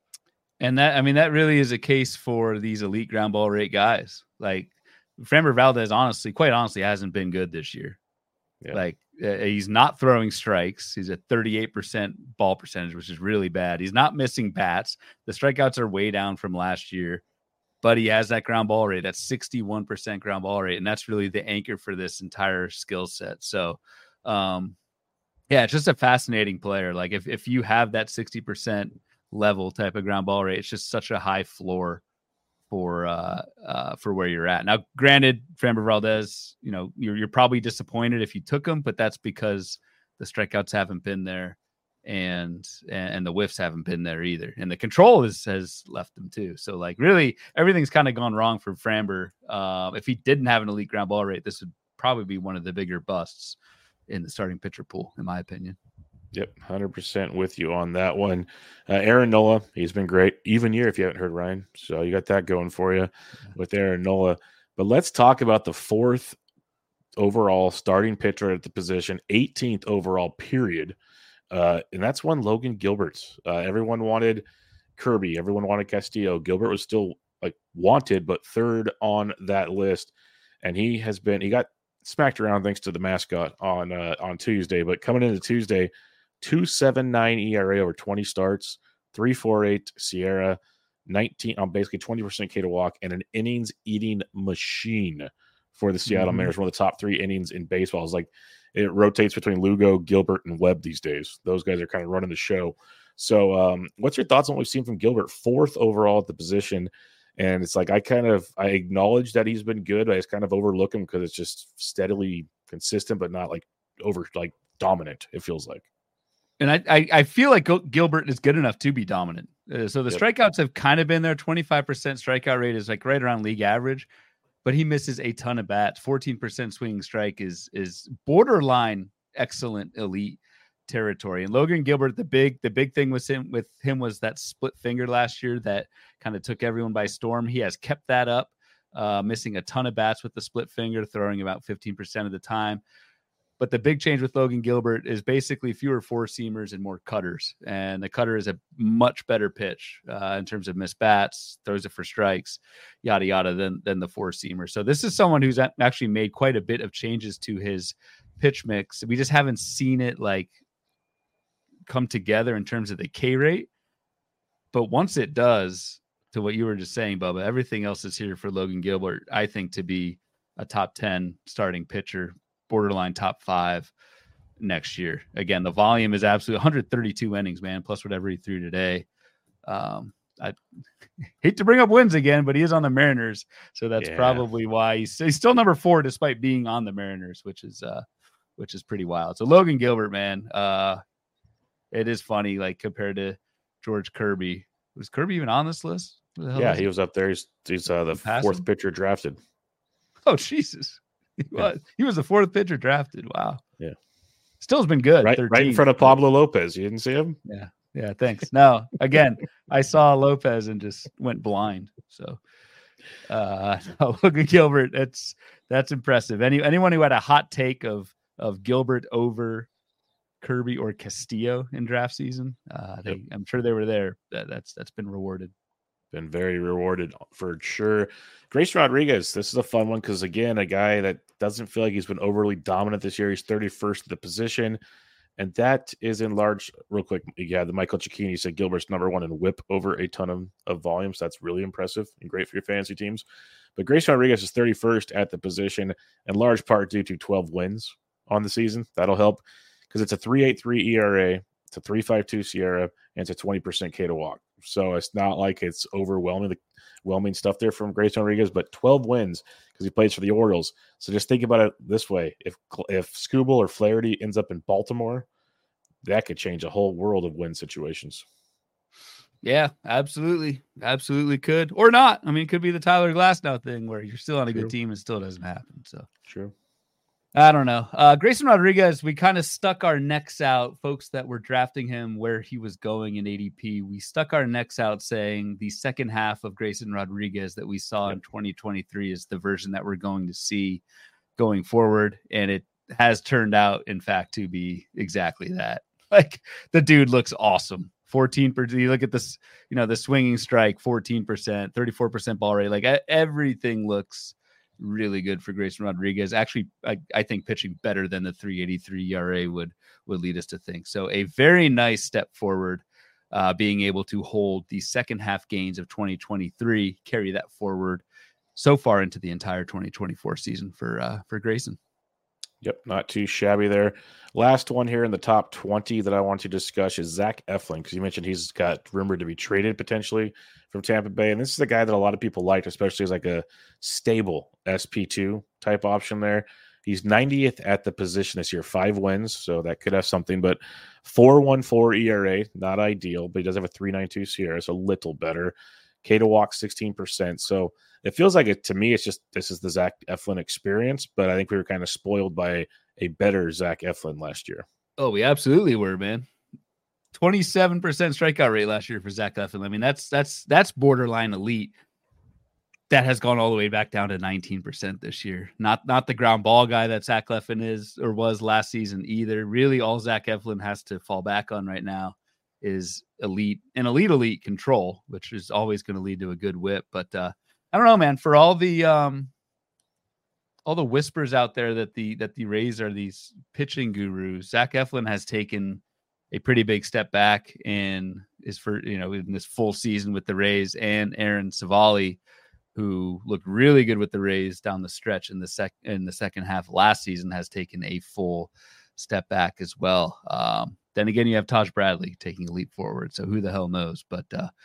And that really is a case for these elite ground ball rate guys. Like, Framber Valdez, quite honestly, hasn't been good this year. Yeah. Like, he's not throwing strikes. He's at 38% ball percentage, which is really bad. He's not missing bats. The strikeouts are way down from last year, but he has that ground ball rate. That's 61% ground ball rate, and that's really the anchor for this entire skill set. So, yeah, it's just a fascinating player. Like, if you have that 60% level type of ground ball rate, it's just such a high floor for where you're at. Now, granted, Framber Valdez, you're probably disappointed if you took him, but that's because the strikeouts haven't been there, and the whiffs haven't been there either, and the control has left him too. So, like, really, everything's kind of gone wrong for Framber. If he didn't have an elite ground ball rate, this would probably be one of the bigger busts in the starting pitcher pool, in my opinion. Yep, 100% with you on that one. Aaron Nola, he's been great. Even year, if you haven't heard, Ryan. So you got that going for you with Aaron Nola. But let's talk about the 4th overall starting pitcher at the position, 18th overall, period. And that's one Logan Gilbert. Everyone wanted Kirby. Everyone wanted Castillo. Gilbert was still wanted, but 3rd on that list. And he got smacked around thanks to the mascot on Tuesday. But coming into Tuesday, 2.79 ERA over 20 starts, 3.48 Sierra, 19 on basically 20% K to walk, and an innings eating machine for the Seattle Mariners. One of the top 3 innings in baseball. It's like it rotates between Lugo, Gilbert, and Webb these days. Those guys are kind of running the show. So what's your thoughts on what we've seen from Gilbert? 4th overall at the position. And it's like I acknowledge that he's been good, but I just kind of overlook him because it's just steadily consistent, but not dominant, it feels like. And I feel like Gilbert is good enough to be dominant. So the strikeouts have kind of been there. 25% strikeout rate is like right around league average, but he misses a ton of bats. 14% swinging strike is borderline excellent elite territory. And Logan Gilbert, the big thing with him was that split finger last year that kind of took everyone by storm. He has kept that up, missing a ton of bats with the split finger, throwing about 15% of the time. But the big change with Logan Gilbert is basically fewer 4-seamers and more cutters. And the cutter is a much better pitch in terms of missed bats, throws it for strikes, yada, yada, than the 4-seamer. So this is someone who's actually made quite a bit of changes to his pitch mix. We just haven't seen it like come together in terms of the K rate. But once it does, to what you were just saying, Bubba, everything else is here for Logan Gilbert, I think, to be a top 10 starting pitcher, borderline top 5 next year. Again, the volume is absolutely 132 innings, man, plus whatever he threw today. I hate to bring up wins again, but he is on the Mariners, so that's probably why he's still number 4 despite being on the Mariners, which is pretty wild. So Logan Gilbert, man, it is funny, like compared to George Kirby. Was Kirby even on this list? Yeah, he was up there. He's the 4th pitcher drafted. Oh, Jesus. He was the 4th pitcher drafted. Wow. Yeah. Still has been good. Right in front of Pablo Lopez. You didn't see him? Yeah. Yeah, thanks. No, again, I saw Lopez and just went blind. So Logan Gilbert, that's impressive. Anyone who had a hot take of Gilbert over Kirby or Castillo in draft season, I'm sure they were there. That's been rewarded. Been very rewarded for sure. Grayson Rodriguez, this is a fun one because, again, a guy that doesn't feel like he's been overly dominant this year. He's 31st at the position, and that is in large, real quick, yeah, the Michael Cicchini said Gilbert's number 1 in whip over a ton of volume, so that's really impressive and great for your fantasy teams. But Grayson Rodriguez is 31st at the position, in large part due to 12 wins on the season. That'll help because it's a 3.83 ERA, it's a 3.52 SIERA, and it's a 20% K to walk. So it's not like it's overwhelming stuff there from Grayson Rodriguez, but 12 wins because he plays for the Orioles. So just think about it this way: if Skubal or Flaherty ends up in Baltimore, that could change a whole world of win situations. Yeah, absolutely could, or not. I mean, it could be the Tyler Glasnow thing where you're still on a good team and still doesn't happen. So true. I don't know. Grayson Rodriguez, we kind of stuck our necks out, folks that were drafting him where he was going in ADP. We stuck our necks out saying the second half of Grayson Rodriguez that we saw in 2023 is the version that we're going to see going forward. And it has turned out, in fact, to be exactly that. Like, the dude looks awesome. 14%. You look at this, the swinging strike, 14%, 34% ball rate. Like, everything looks really good for Grayson Rodriguez. Actually, I think pitching better than the 3.83 ERA would lead us to think. So a very nice step forward, being able to hold the second half gains of 2023, carry that forward so far into the entire 2024 season for Grayson. Yep, not too shabby there. Last one here in the top 20 that I want to discuss is Zach Eflin, because you mentioned he's got rumored to be traded potentially from Tampa Bay. And this is a guy that a lot of people liked, especially as like a stable SP2 type option there. He's 90th at the position this year, 5 wins, so that could have something, but 4.14 ERA, not ideal, but he does have a 3.92 SIERA, so a little better. K to walk 16%. So it feels like to me, it's just, this is the Zach Eflin experience, but I think we were kind of spoiled by a better Zach Eflin last year. Oh, we absolutely were, man. 27% strikeout rate last year for Zach Eflin. I mean, that's borderline elite. That has gone all the way back down to 19% this year. Not the ground ball guy that Zach Eflin is or was last season either. Really, all Zach Eflin has to fall back on right now is elite control, which is always going to lead to a good whip. But I don't know, man. For all the whispers out there that the Rays are these pitching gurus, Zach Eflin has taken a pretty big step back in this full season with the Rays, and Aaron Savali, who looked really good with the Rays down the stretch in the second half of last season, has taken a full step back as well. Then again, you have Taj Bradley taking a leap forward, so who the hell knows? But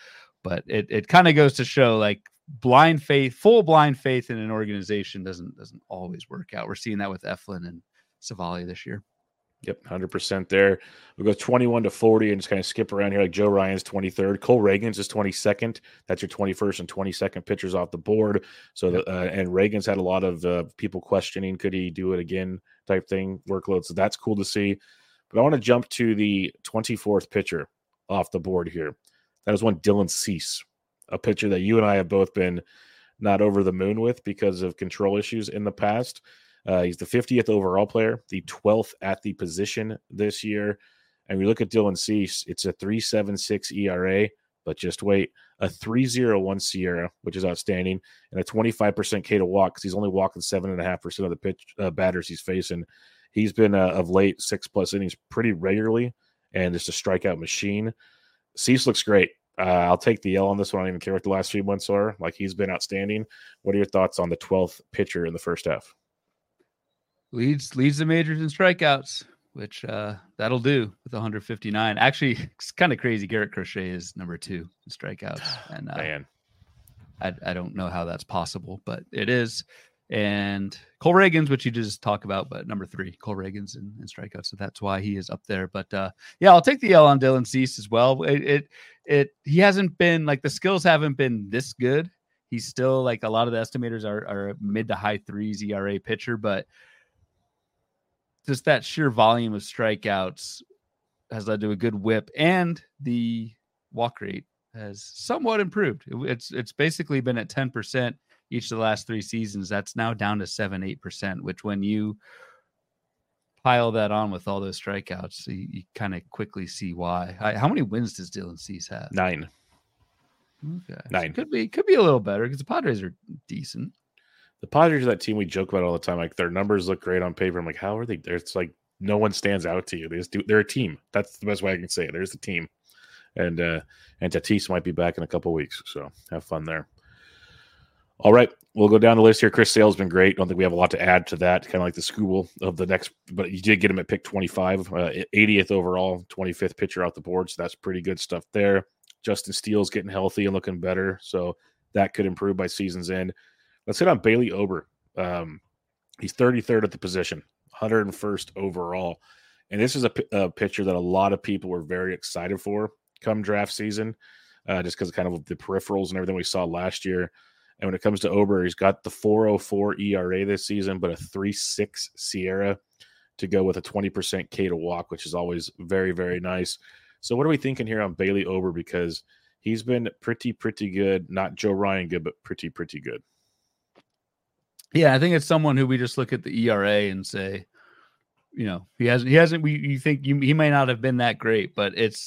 it kind of goes to show, like, full blind faith in an organization doesn't always work out. We're seeing that with Eflin and Savali this year. Yep, 100% there. We'll go 21 to 40 and just kind of skip around here. Like Joe Ryan's 23rd. Cole Reagan's is 22nd. That's your 21st and 22nd pitchers off the board. So, and Reagan's had a lot of people questioning, could he do it again type thing, workload. So that's cool to see. But I want to jump to the 24th pitcher off the board here. That is one Dylan Cease, a pitcher that you and I have both been not over the moon with because of control issues in the past. He's the 50th overall player, the 12th at the position this year. And we look at Dylan Cease, it's a 3.76 ERA, but just wait, a 3.01 SIERA, which is outstanding, and a 25% K to walk because he's only walking 7.5% of the batters he's facing He's been of late 6+ innings pretty regularly, and just a strikeout machine. Cease looks great. I'll take the L on this one. I don't even care what the last few months are. Like, he's been outstanding. What are your thoughts on the 12th pitcher in the first half? Leads the majors in strikeouts, which that'll do with 159. Actually, it's kind of crazy. Garrett Crochet is number 2 in strikeouts, and Man, I don't know how that's possible, but it is. And Cole Reagans, which you just talk about, but number 3, Cole Reagans in strikeouts, so that's why he is up there. But yeah, I'll take the L on Dylan Cease as well. He hasn't been like, the skills haven't been this good. He's still, like, a lot of the estimators are a mid to high 3s ERA pitcher, but just that sheer volume of strikeouts has led to a good whip, and the walk rate has somewhat improved. It's basically been at 10% each of the last 3 seasons. That's now down to 7-8%, which, when you pile that on with all those strikeouts, you kind of quickly see why. How many wins does Dylan Cease have? 9. Okay. 9. So could be a little better, because the Padres are decent. The Padres are that team we joke about all the time. Like, their numbers look great on paper. I'm like, how are they? It's like no one stands out to you. They're a team. That's the best way I can say it. There's the team. And Tatis might be back in a couple weeks, so have fun there. All right, we'll go down the list here. Chris Sale's been great. Don't think we have a lot to add to that. Kind of like the school of the next, but you did get him at pick 25, 80th overall, 25th pitcher out the board, so that's pretty good stuff there. Justin Steele's getting healthy and looking better, so that could improve by season's end. Let's hit on Bailey Ober. He's 33rd at the position, 101st overall, and this is a pitcher that a lot of people were very excited for come draft season, just because kind of the peripherals and everything we saw last year. And when it comes to Ober, he's got the 4.04 ERA this season, but a 3.6 SIERA to go with a 20% K to walk, which is always very, very nice. So what are we thinking here on Bailey Ober? Because he's been pretty good. Not Joe Ryan good, but pretty good. Yeah, I think it's someone who we just look at the ERA and say, he hasn't. You think he may not have been that great, but it's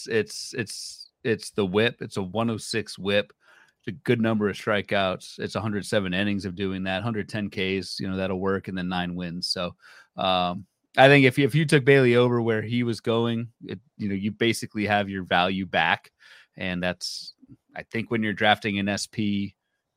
the whip. It's a 106 whip. A good number of strikeouts. It's 107 innings of doing that, 110 Ks, that'll work, and then 9 wins. So I think if you took Bailey Ober where he was going, you basically have your value back. And that's, I think, when you're drafting an SP2,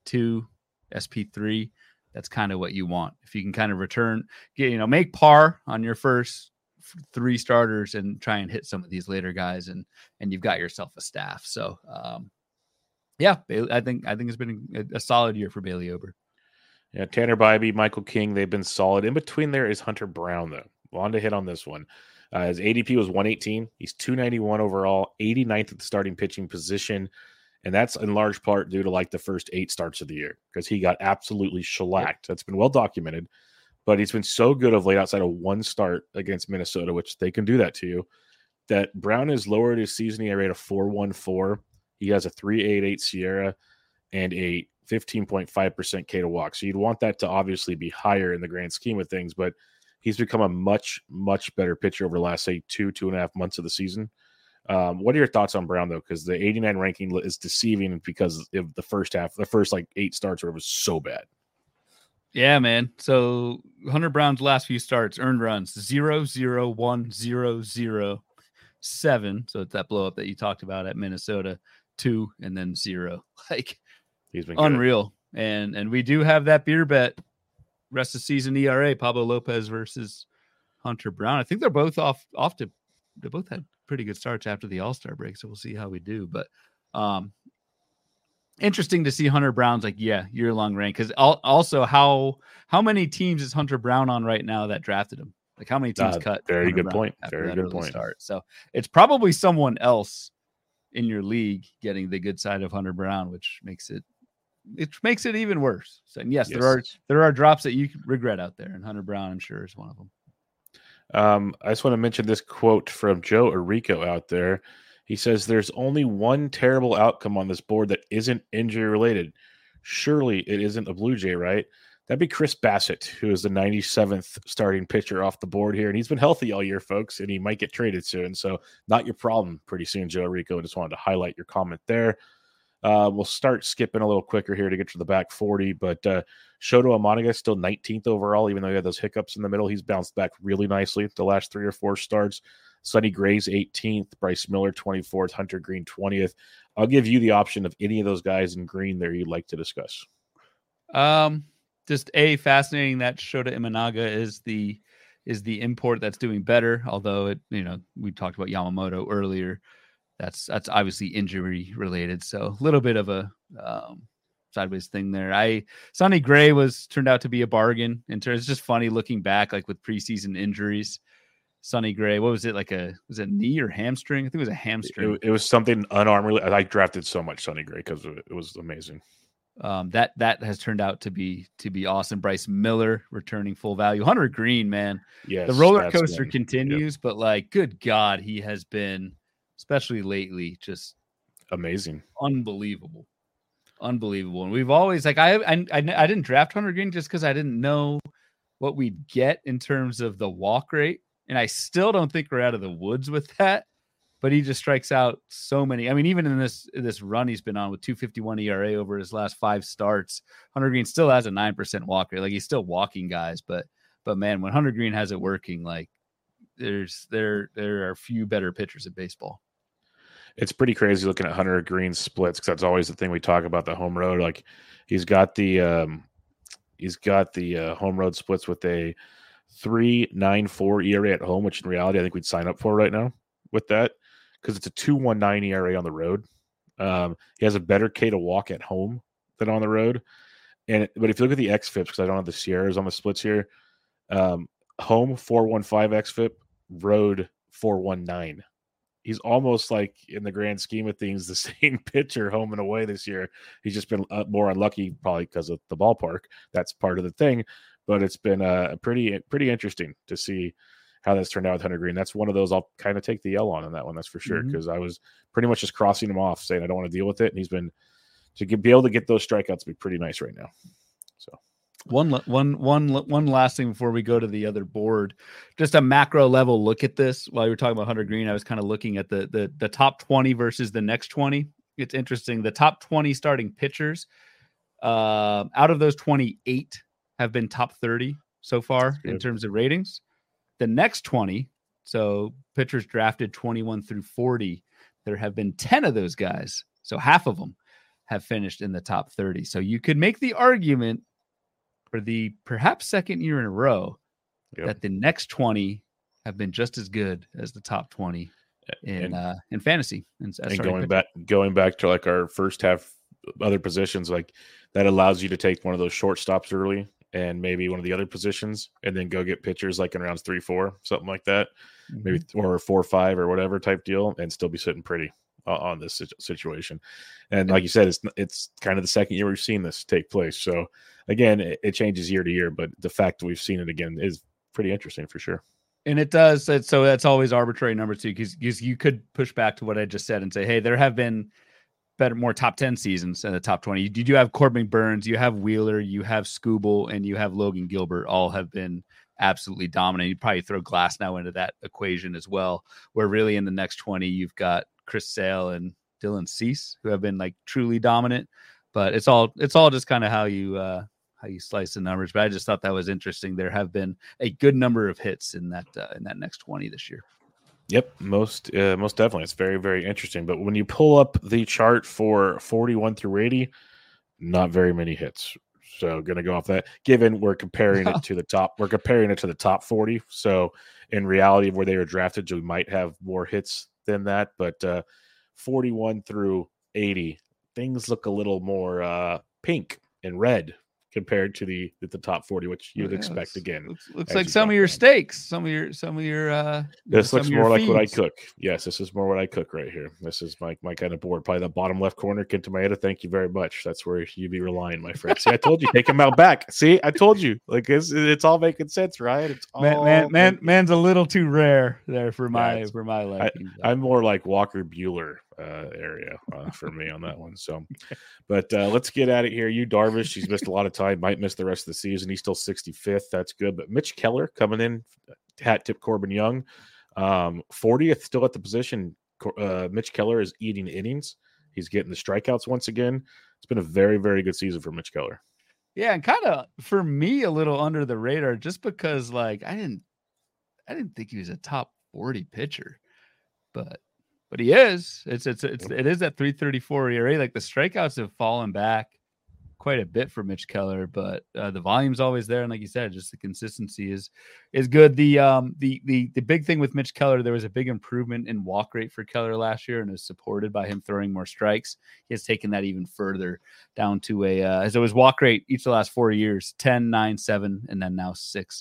SP3, that's kind of what you want. If you can kind of make par on your first 3 starters and try and hit some of these later guys, and you've got yourself a staff. So, yeah, I think it's been a solid year for Bailey Ober. Yeah, Tanner Bybee, Michael King, they've been solid. In between there is Hunter Brown, though. Wanted to hit on this one. His ADP was 118. He's 291 overall, 89th at the starting pitching position. And that's in large part due to like the first 8 starts of the year, because he got absolutely shellacked. That's been well documented. But he's been so good of late outside of 1 start against Minnesota, which they can do that to you, that Brown has lowered his season ERA to 4.14. He has a 3.88 SIERA and a 15.5% K to walk. So you'd want that to obviously be higher in the grand scheme of things, but he's become a much, much better pitcher over the last, say, 2.5 months of the season. What are your thoughts on Brown, though? Because the 89 ranking is deceiving because of the first half, the first 8 starts where it was so bad. Yeah, man. So Hunter Brown's last few starts, earned runs 0, 0, 1, 0, 0, 7. So it's that blow up that you talked about at Minnesota. 2 and then 0. Like, he's been unreal. Good. And we do have that beer bet rest of season ERA, Pablo Lopez versus Hunter Brown. I think they're both they both had pretty good starts after the All-Star break, so we'll see how we do. But interesting to see Hunter Brown's year-long rank, because also how many teams is Hunter Brown on right now that drafted him? Like, how many teams cut? Very good point. Very good point. Start. So it's probably someone else in your league getting the good side of Hunter Brown, which makes it even worse. So, and yes, there are drops that you regret out there, and Hunter Brown, I'm sure, is one of them. I just want to mention this quote from Joe Arico out there. He says, "There's only one terrible outcome on this board that isn't injury related. Surely it isn't a Blue Jay, right? That'd be Chris Bassett, who is the 97th starting pitcher off the board here. And he's been healthy all year, folks, and he might get traded soon. So not your problem pretty soon, Joe Rico. I just wanted to highlight your comment there. We'll start skipping a little quicker here to get to the back 40, but Shoto Amoniga still 19th overall, even though he had those hiccups in the middle. He's bounced back really nicely the last 3 or 4 starts. Sonny Gray's 18th, Bryce Miller 24th, Hunter Green 20th. I'll give you the option of any of those guys in green there you'd like to discuss. Just fascinating that Shota Imanaga is the import that's doing better. Although it, we talked about Yamamoto earlier. That's obviously injury related. So a little bit of a sideways thing there. Sonny Gray turned out to be a bargain. It's just funny looking back, like with preseason injuries. Sonny Gray, what was it, was it knee or hamstring? I think it was a hamstring. It was something unarmed. I drafted so much Sonny Gray because it was amazing. That has turned out to be awesome. Bryce Miller returning full value. Hunter Green, man, the roller coaster continues, but good God, he has been, especially lately, just amazing, unbelievable. And we've always I didn't draft Hunter Green just because I didn't know what we'd get in terms of the walk rate, and I still don't think we're out of the woods with that. But he just strikes out so many. I mean, even in this run he's been on with 2.51 ERA over his last 5 starts, Hunter Green still has a 9% walk rate. He's still walking guys, but man, when Hunter Green has it working, there are few better pitchers in baseball. It's pretty crazy looking at Hunter Green's splits, because that's always the thing we talk about, the home road. He's got the home road splits with a 3.94 ERA at home, which in reality I think we'd sign up for right now with that, because it's a 2.19 ERA on the road. He has a better K to walk at home than on the road. But if you look at the xFIPs, because I don't have the Sierras on the splits here, home 4.15 xFIP, road 4.19. He's almost in the grand scheme of things, the same pitcher home and away this year. He's just been more unlucky, probably because of the ballpark. That's part of the thing. But it's been pretty interesting to see how that's turned out with Hunter Green. That's one of those I'll kind of take the L on that one, that's for sure, because I was pretty much just crossing him off, saying I don't want to deal with it, and he's been be able to get those strikeouts be pretty nice right now. So one last thing before we go to the other board, just a macro level look at this. While you were talking about Hunter Green, I was kind of looking at the top 20 versus the next 20. It's interesting. The top 20 starting pitchers, out of those 28 have been top 30 so far in terms of ratings. The next 20, so pitchers drafted 21 through 40, there have been 10 of those guys, so half of them have finished in the top 30. So you could make the argument for the perhaps second year in a row that the next 20 have been just as good as the top 20 in fantasy. And going back to our first half other positions, that allows you to take one of those shortstops early and maybe one of the other positions, and then go get pitchers in rounds 3-4, something like that, maybe, or 4-5 or whatever type deal, and still be sitting pretty on this situation. And like you said, it's kind of the second year we've seen this take place. So again, it changes year to year, but the fact that we've seen it again is pretty interesting for sure. And it does. So that's always arbitrary number too, because you could push back to what I just said and say, hey, there have been more top 10 seasons in the top 20. You do have Corbin Burns, you have Wheeler, you have Skubal, and you have Logan Gilbert. All have been absolutely dominant. You'd probably throw Glasnow into that equation as well, where really in the next 20, you've got Chris Sale and Dylan Cease, who have been truly dominant. But it's all just kind of how you slice the numbers. But I just thought that was interesting. There have been a good number of hits in that next 20 this year. Yep, most definitely. It's very, very interesting. But when you pull up the chart for 41 through 80, not very many hits. So going to go off that. Given we're comparing it to the top 40. So in reality, where they were drafted, we might have more hits than that. But 41 through 80, things look a little more pink and red compared to the top 40, which you'd expect again. Looks like some of your steaks, some of your this looks more like what I cook. Yes, this is more what I cook right here. This is my kind of board. Probably the bottom left corner, Kenta Maeda. Thank you very much. That's where you be relying, my friend. See, I told you, take him out back. See, I told you. It's all making sense, right? It's all man's a little too rare there for my liking. I'm more like Walker Buehler area for me on that one. So, but let's get at it here. Yu Darvish, he's missed a lot of time, might miss the rest of the season. He's still 65th. That's good. But Mitch Keller coming in, hat tip Corbin Young, 40th, still at the position. Mitch Keller is eating innings. He's getting the strikeouts once again. It's been a very, very good season for Mitch Keller. Yeah, and kind of for me a little under the radar, just because like I didn't think he was a top 40 pitcher, but he is. It is at 3.34 ERA. Like the strikeouts have fallen back quite a bit for Mitch Keller, but the volume's always there, and like you said, just the consistency is good. The big thing with Mitch Keller, there was a big improvement in walk rate for Keller last year, and is supported by him throwing more strikes. He has taken that even further down to so his walk rate each of the last 4 years 10, 9, 7, and then now 6%.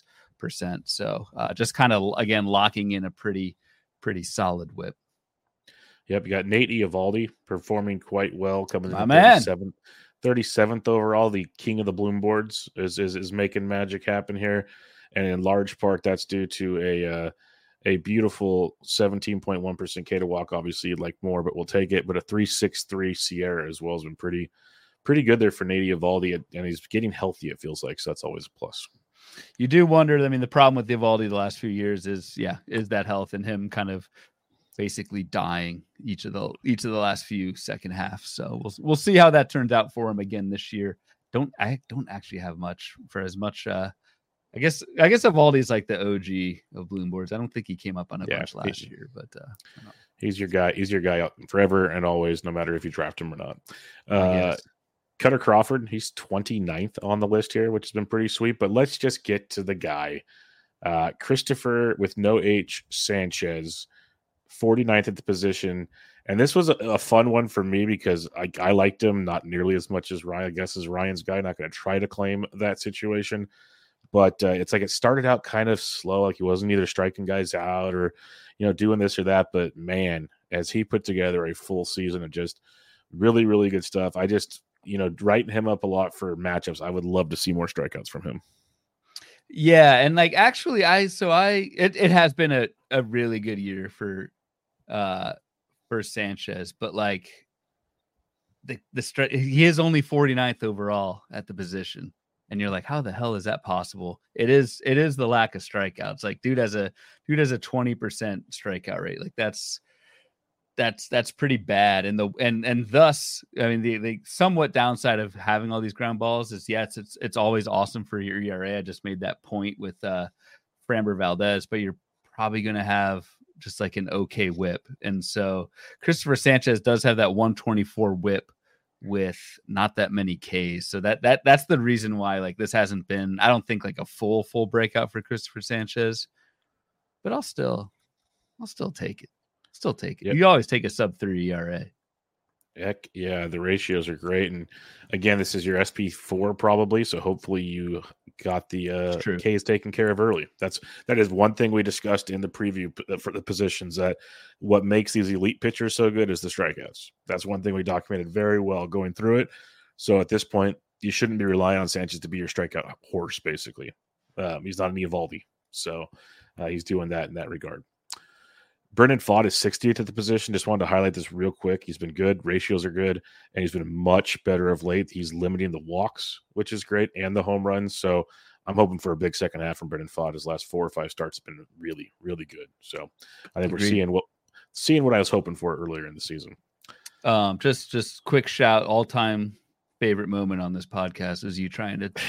So just kind of again locking in a pretty solid whip. Yep, you got Nate Eovaldi performing quite well, coming in at 37th overall. The king of the bloom boards is making magic happen here, and in large part that's due to a beautiful 17.1% K to walk. Obviously, you'd like more, but we'll take it. But a 3.63 Sierra as well has been pretty good there for Nate Eovaldi, and he's getting healthy. It feels like, so that's always a plus. You do wonder. I mean, the problem with Eovaldi the last few years is that health and him kind of basically dying each of the last few second halves. So we'll see how that turns out for him again this year. I don't actually have much for as much. I guess Eovaldi's like the OG of bloom boards. I don't think he came up on a bunch last year, but he's your guy. He's your guy forever and always, no matter if you draft him or not. Cutter Crawford, he's 29th on the list here, which has been pretty sweet. But let's just get to the guy, Christopher with no H Sanchez. 49th at the position, and this was a fun one for me because I liked him not nearly as much as Ryan. I guess as Ryan's guy, not going to try to claim that situation, but it's like it started out kind of slow, like he wasn't either striking guys out or doing this or that. But man, as he put together a full season of just really, really good stuff, I just writing him up a lot for matchups. I would love to see more strikeouts from him. Yeah, and like actually, it has been a really good year for Sanchez, but like he is only 49th overall at the position, and you're like, how the hell is that possible? It is the lack of strikeouts. Like dude has a 20% strikeout rate. Like that's pretty bad. And thus, I mean, the somewhat downside of having all these ground balls is it's always awesome for your ERA. I just made that point with Framber Valdez, but you're probably going to have just like an okay whip. And so Christopher Sanchez does have that 124 whip with not that many Ks. So that's the reason why like this hasn't been, I don't think like a full breakout for Christopher Sanchez, but I'll still take it. Still take it. Yep. You always take a sub 3 ERA. Heck yeah, the ratios are great. And again, this is your SP4 probably, so hopefully you got the Ks taken care of early. That is one thing we discussed in the preview for the positions, that what makes these elite pitchers so good is the strikeouts. That's one thing we documented very well going through it. So at this point, you shouldn't be relying on Sanchez to be your strikeout horse, basically. He's not an Eovaldi, so he's doing that in that regard. Brandon Pfaadt is 60th at the position. Just wanted to highlight this real quick. He's been good. Ratios are good, and he's been much better of late. He's limiting the walks, which is great, and the home runs. So I'm hoping for a big second half from Brandon Pfaadt. His last 4 or 5 starts have been really, really good. So I think we're seeing what I was hoping for earlier in the season. Just quick shout, all-time favorite moment on this podcast is you trying to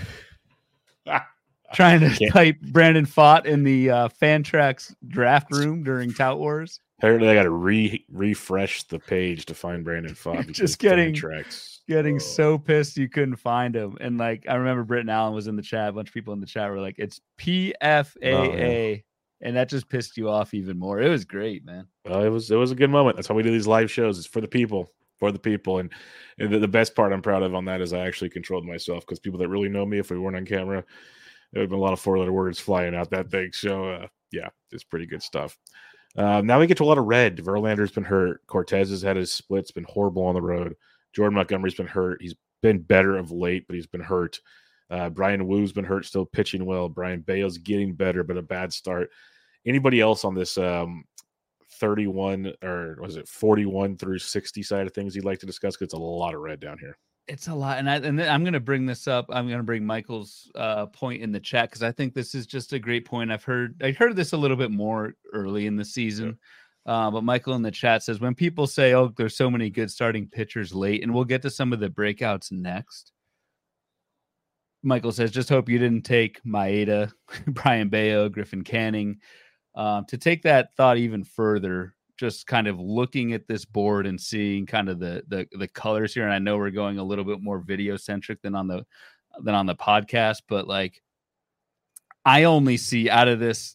type Brandon Pfaadt in the Fantrax draft room during Tout Wars. Apparently, I got to refresh the page to find Brandon Pfaadt. Just getting so pissed you couldn't find him. And like, I remember Britton Allen was in the chat. A bunch of people in the chat were like, "It's PFAA," and that just pissed you off even more. It was great, man. Well, it was a good moment. That's how we do these live shows. It's for the people. And the best part I'm proud of on that is I actually controlled myself, because people that really know me, if we weren't on camera, there would have been a lot of 4-letter words flying out that thing. So, it's pretty good stuff. Now we get to a lot of red. Verlander's been hurt. Cortez has had his splits, been horrible on the road. Jordan Montgomery's been hurt. He's been better of late, but he's been hurt. Brian Woo's been hurt, still pitching well. Brian Bale's getting better, but a bad start. Anybody else on this 31 or was it 41 through 60 side of things you'd like to discuss? Because it's a lot of red down here. It's a lot. And I'm going to bring this up. I'm going to bring Michael's point in the chat, because I think this is just a great point. I heard this a little bit more early in the season. But Michael in the chat says, when people say, oh, there's so many good starting pitchers late, and we'll get to some of the breakouts next. Michael says, just hope you didn't take Maeda, Brian Bayo, Griffin Canning. To take that thought even further, just kind of looking at this board and seeing kind of the colors here. And I know we're going a little bit more video centric than on the podcast, but like I only see out of this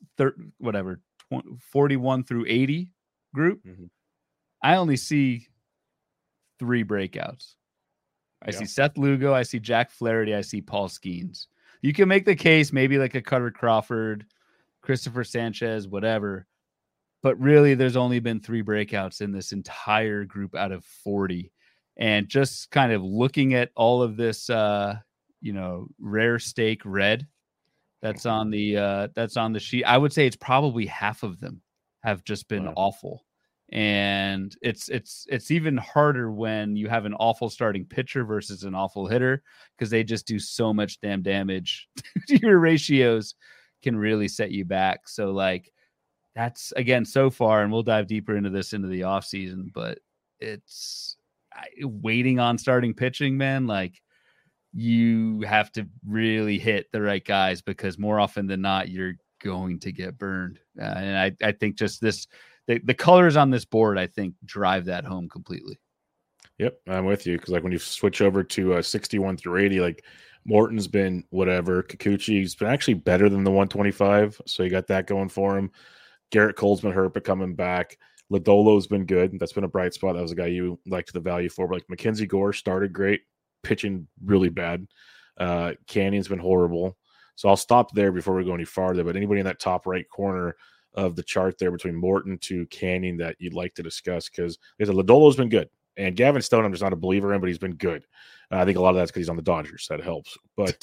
41 through 80 group, I only see 3 breakouts. I see Seth Lugo, I see Jack Flaherty, I see Paul Skeens. You can make the case maybe like a Cutter Crawford, Christopher Sanchez, whatever. But really, there's only been 3 breakouts in this entire group out of 40. And just kind of looking at all of this, rare steak red that's on the sheet, I would say it's probably half of them have just been awful. And it's even harder when you have an awful starting pitcher versus an awful hitter, because they just do so much damn damage. Your ratios can really set you back. So like that's again so far, and we'll dive deeper into this into the off season, but it's waiting on starting pitching, man. Like you have to really hit the right guys, because more often than not, you're going to get burned. And I think just the colors on this board, I think, drive that home completely. Yep, I'm with you, because like when you switch over to 61 through 80, like Morton's been whatever. Kikuchi's been actually better than the 125, so you got that going for him. Garrett Cole's been hurt, but coming back. Lodolo's been good. That's been a bright spot. That was a guy you liked the value for. But like Mackenzie Gore started great, pitching really bad. Cannon's been horrible. So I'll stop there before we go any farther. But anybody in that top right corner of the chart there between Morton to Canning that you'd like to discuss, because Lodolo's been good. And Gavin Stone, I'm just not a believer in, but he's been good. I think a lot of that's because he's on the Dodgers. That helps. But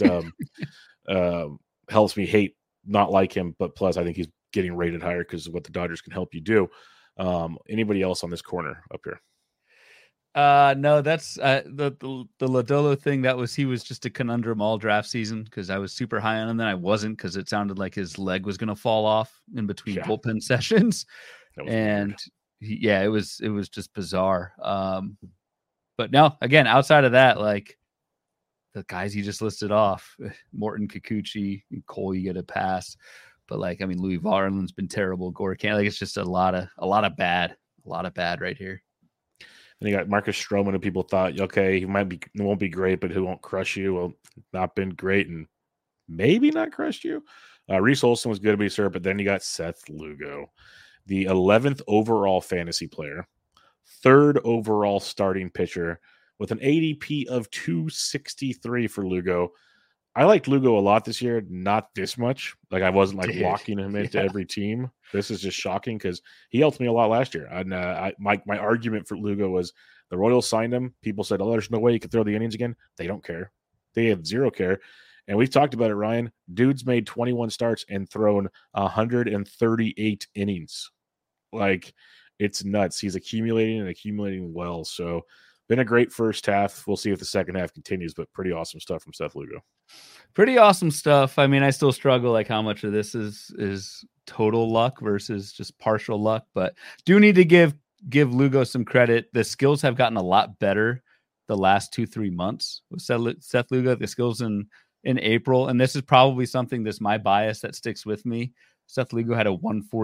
helps me hate not like him. But plus, I think he's getting rated higher because of what the Dodgers can help you do. Anybody else on this corner up here? No, that's the Lodolo thing. He was just a conundrum all draft season, because I was super high on him, then I wasn't, because it sounded like his leg was going to fall off in between bullpen sessions. And it was just bizarre. But no, again, outside of that, like the guys you just listed off, Morton, Kikuchi, Cole, you get a pass. But like, I mean, Louis Varland's been terrible. Gore can't. Like, it's just a lot of bad right here. And you got Marcus Stroman, who people thought, okay, he won't be great, but who won't crush you? Well, not been great, and maybe not crushed you. Reese Olson was good to be sure, but then you got Seth Lugo, the 11th overall fantasy player, 3rd overall starting pitcher, with an ADP of 263 for Lugo. I liked Lugo a lot this year, not this much. Like I wasn't like locking him into every team. This is just shocking because he helped me a lot last year. And my argument for Lugo was the Royals signed him. People said, "Oh, there's no way you can throw the innings again." They don't care. They have zero care. And we've talked about it, Ryan. Dude's made 21 starts and thrown 138 innings. Like it's nuts. He's accumulating well. So been a great first half. We'll see if the second half continues, but pretty awesome stuff from Seth Lugo. Pretty awesome stuff. I mean, I still struggle like how much of this is total luck versus just partial luck, but do need to give Lugo some credit. The skills have gotten a lot better the last 2-3 months with Seth Lugo. The skills in April, and this is probably something that's my bias that sticks with me. Seth Lugo had a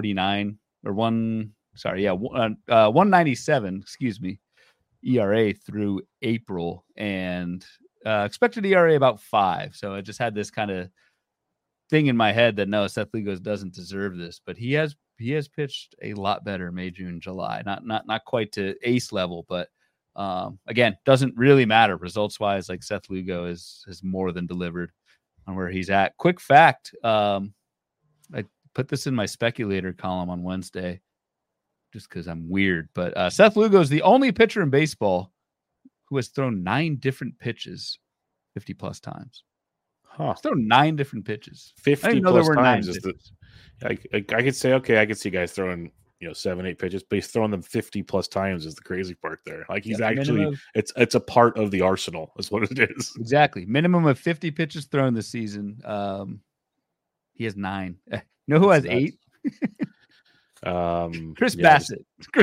197, ERA through April, and expected ERA about 5. So I just had this kind of thing in my head that no, Seth Lugo doesn't deserve this, but he has pitched a lot better May, June, July. Not quite to ace level, but again, doesn't really matter results wise. Like Seth Lugo has more than delivered on where he's at. Quick fact: I put this in my speculator column on Wednesday, just because I'm weird. But Seth Lugo is the only pitcher in baseball who has thrown 9 different pitches 50 plus times. He's thrown 9 different pitches. 50 plus times is I could say, okay, I could see guys throwing 7-8 pitches, but he's throwing them 50 plus times is the crazy part there. Like he's actually it's a part of the arsenal is what it is. Exactly. Minimum of 50 pitches thrown this season. He has 9. You know who has 8? Chris Bassett.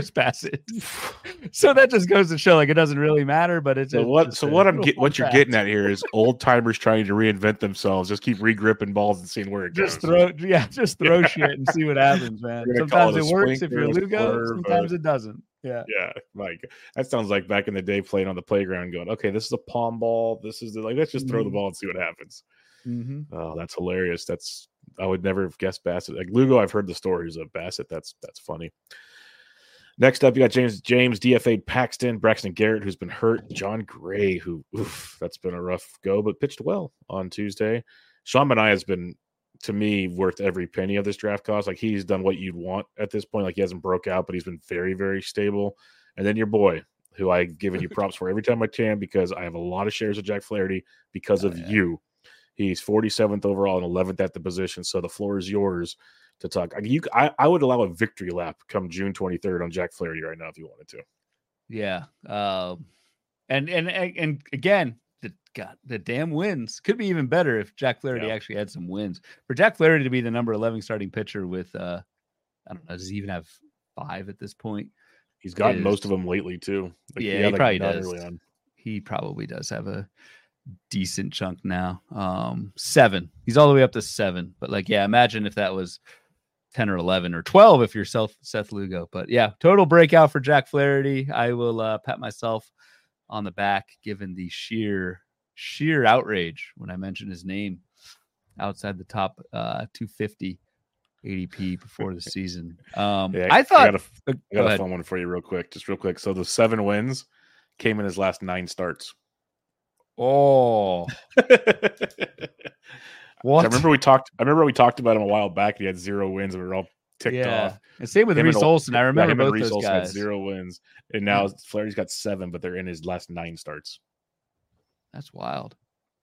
So that just goes to show, like, it doesn't really matter. But it's what what you're getting at here is old timers trying to reinvent themselves. Just keep regripping balls and seeing where it goes. Just throw shit and see what happens, man. Sometimes it works if you're Lugo. Sometimes it doesn't. Yeah. Like that sounds like back in the day playing on the playground, going, okay, this is a palm ball. This is let's just throw the ball and see what happens. Mm-hmm. Oh, that's hilarious. I would never have guessed Bassett. Like Lugo, I've heard the stories of Bassett. That's funny. Next up, you got James DFA'd Paxton, Braxton Garrett, who's been hurt, John Gray, who that's been a rough go, but pitched well on Tuesday. Sean Manaea has been, to me, worth every penny of this draft cost. Like he's done what you'd want at this point. Like he hasn't broke out, but he's been very, very stable. And then your boy, who I've given you props for every time I can, because I have a lot of shares of Jack Flaherty because of you. He's 47th overall and 11th at the position. So the floor is yours to talk. I would allow a victory lap come June 23rd on Jack Flaherty right now if you wanted to. Yeah. And again, the damn wins could be even better if Jack Flaherty actually had some wins. For Jack Flaherty to be the number 11 starting pitcher with, I don't know, does he even have 5 at this point? He's gotten most of them lately too. Like, he probably does. He probably does have a decent chunk now. 7. He's all the way up to 7. But like, imagine if that was 10 or 11 or 12 if you're Seth Lugo. But total breakout for Jack Flaherty. I will pat myself on the back, given the sheer outrage when I mentioned his name outside the top 250 ADP before the season. I thought I got a fun one for you real quick. So the 7 wins came in his last 9 starts. Oh, what? I remember we talked about him a while back. He had 0 wins, and we were all ticked off. And same with Reese Olson. I remember both Reese those Olson guys. had 0 wins, and now Flaherty's got 7, but they're in his last 9 starts. That's wild.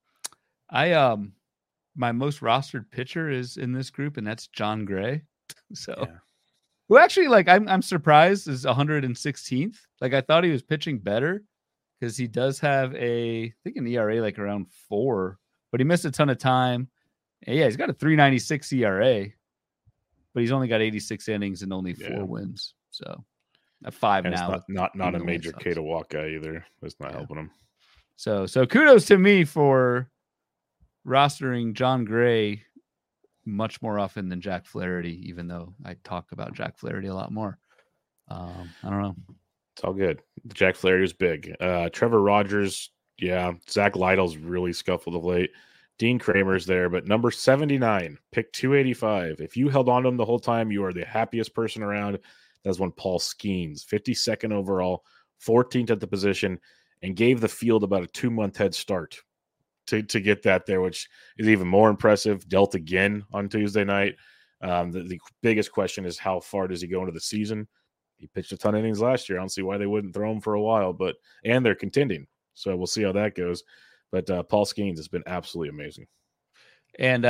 My most rostered pitcher is in this group, and that's John Gray. So, who actually, like, I'm surprised is 116th. Like, I thought he was pitching better, because he does have an ERA like around 4, but he missed a ton of time. And he's got a 3.96 ERA, but he's only got 86 innings and only 4 wins. So at 5 and now. Not a major K to walk guy either. That's not helping him. So kudos to me for rostering John Gray much more often than Jack Flaherty, even though I talk about Jack Flaherty a lot more. I don't know. It's all good. Jack Flaherty is big. Trevor Rogers, Zach Lytle's really scuffled of late. Dean Kramer's there, but number 79, pick 285. If you held on to him the whole time, you are the happiest person around. That's one Paul Skeens, 52nd overall, 14th at the position, and gave the field about a 2-month head start to get that there, which is even more impressive. Dealt again on Tuesday night. The biggest question is, how far does he go into the season? He pitched a ton of innings last year. I don't see why they wouldn't throw him for a while, and they're contending. So we'll see how that goes. But Paul Skeens has been absolutely amazing. And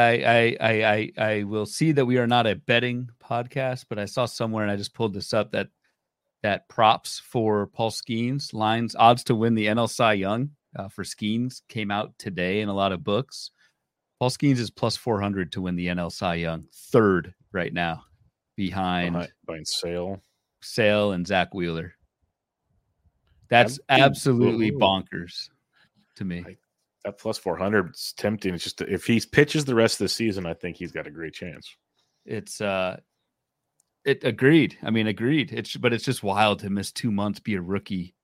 I will see that we are not a betting podcast, but I saw somewhere, and I just pulled this up, that props for Paul Skeens, lines, odds to win the NL Cy Young for Skeens came out today in a lot of books. Paul Skeens is plus 400 to win the NL Cy Young, 3rd right now, behind Sale and Zach Wheeler. That's absolutely bonkers to me. That plus 400 is tempting. It's just, if he pitches the rest of the season, I think he's got a great chance. It agreed. I mean, agreed. But it's just wild to miss 2 months, be a rookie,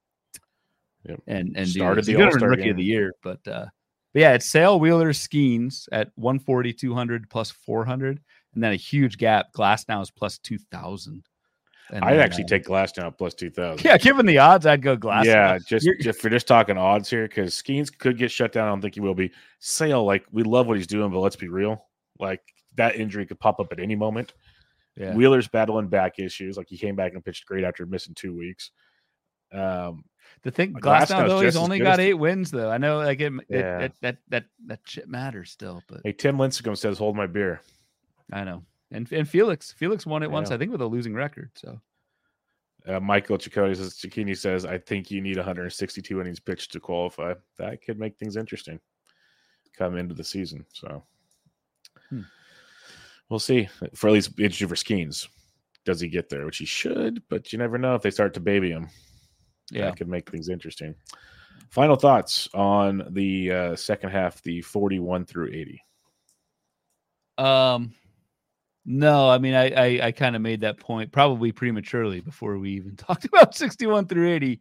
and started the All-Star rookie game of the year. But it's Sale, Wheeler, Skeens at 140, 200 plus 400, and then a huge gap. Glasnow is plus 2,000. I'd actually take Glasnow plus 2,000. Yeah, given the odds, I'd go Glasnow. Yeah, if we're just talking odds here, because Skeens could get shut down. I don't think he will be. Sale, like, we love what he's doing, but let's be real. Like, that injury could pop up at any moment. Yeah. Wheeler's battling back issues. Like, he came back and pitched great after missing 2 weeks. The thing, Glasnow, though, he's only got 8 wins, though. I know, like, that shit matters still. But hey, Tim Lincecum says, "Hold my beer." I know. And Felix won it once, I think, with a losing record. So, Michael Cicchini says, "I think you need 162 innings pitched to qualify." That could make things interesting come into the season. So, we'll see. For at least interesting for Skeens. does he get there, which he should, but you never know if they start to baby him. Yeah. That could make things interesting. Final thoughts on the second half, the 41 through 80. No, I mean, I kind of made that point probably prematurely before we even talked about 61 through 80,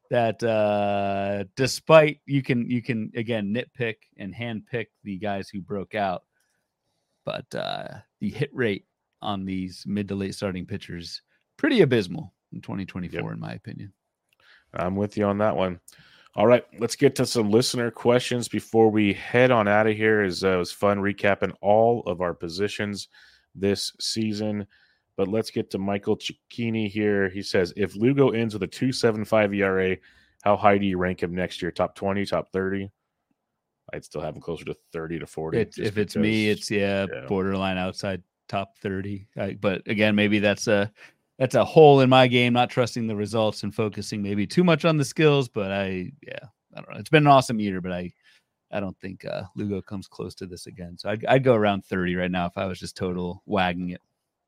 that despite you can again nitpick and handpick the guys who broke out, but the hit rate on these mid to late starting pitchers pretty abysmal in 2024, in my opinion. I'm with you on that one. All right, let's get to some listener questions before we head on out of here. It was fun recapping all of our positions this season, but let's get to Michael Cicchini here. He says, if Lugo ends with a 2.75 ERA, how high do you rank him next year? Top 20, top 30? I'd still have him closer to 30 to 40. If it's me, it's borderline outside top 30. But again, maybe that's a hole in my game, not trusting the results and focusing maybe too much on the skills. But I don't know. It's been an awesome year, but I don't think Lugo comes close to this again. So I'd go around 30 right now if I was just total wagging it.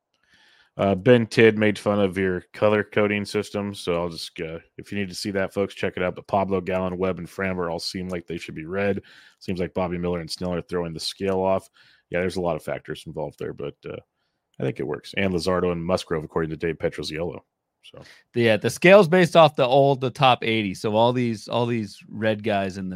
Ben Tidd made fun of your color coding system, so I'll just if you need to see that, folks, check it out. But Pablo, Gallen, Webb, and Framber all seem like they should be red. Seems like Bobby Miller and Snell are throwing the scale off. Yeah, there's a lot of factors involved there, but I think it works. And Luzardo and Musgrove, according to Dave Petroziello. So the scale's based off the top 80. So all these red guys in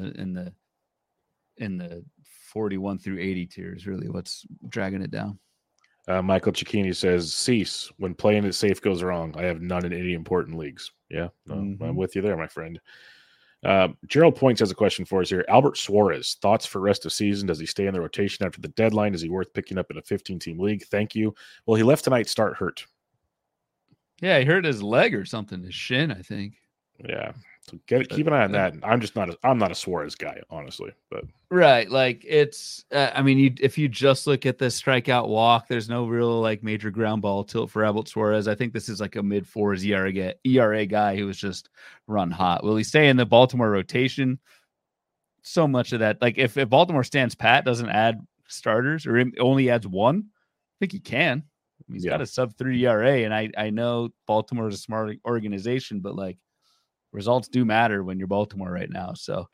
the 41 through 80 tier is really what's dragging it down. Michael Cicchini says, cease when playing it safe goes wrong. I have none in any important leagues. Yeah, I'm with you there, my friend. Gerald Points has a question for us here. Albert Suarez, thoughts for rest of season? Does he stay in the rotation after the deadline? Is he worth picking up in a 15-team league? Thank you. Well, he left tonight's start hurt. Yeah, he hurt his leg or something, his shin, I think. Yeah. So keep an eye on that. I'm not a Suarez guy, honestly, but right. Like it's, I mean, if you just look at the strikeout walk, there's no real like major ground ball tilt for Albert Suarez. I think this is like a mid fours ERA guy who was just run hot. Will he stay in the Baltimore rotation? So much of that, like if Baltimore stands pat, doesn't add starters or only adds one, I think he can. He's got a sub-3 ERA, and I know Baltimore is a smart organization, but like, results do matter when you're Baltimore right now. So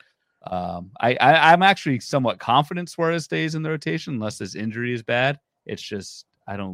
I'm actually somewhat confident Suarez stays in the rotation unless this injury is bad. It's just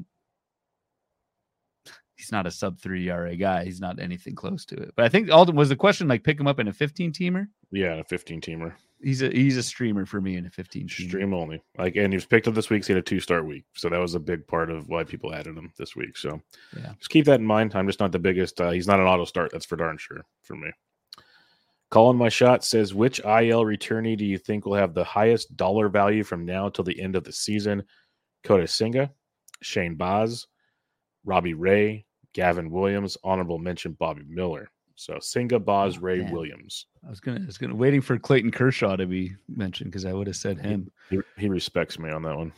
he's not a sub-3 ERA guy. He's not anything close to it. But I think Alden was the question, like pick him up in a 15-teamer? Yeah, a 15-teamer. He's a streamer for me in a 15-teamer. Stream only. And he was picked up this week. So he had a 2-start week. So that was a big part of why people added him this week. So just keep that in mind. I'm just not the biggest. He's not an auto start. That's for darn sure for me. Calling my shot says, which IL returnee do you think will have the highest dollar value from now till the end of the season? Kota Senga, Shane Baz, Robbie Ray, Gavin Williams, honorable mention Bobby Miller. So Senga, Baz, Ray, Williams. I was gonna waiting for Clayton Kershaw to be mentioned because I would have said him. He respects me on that one.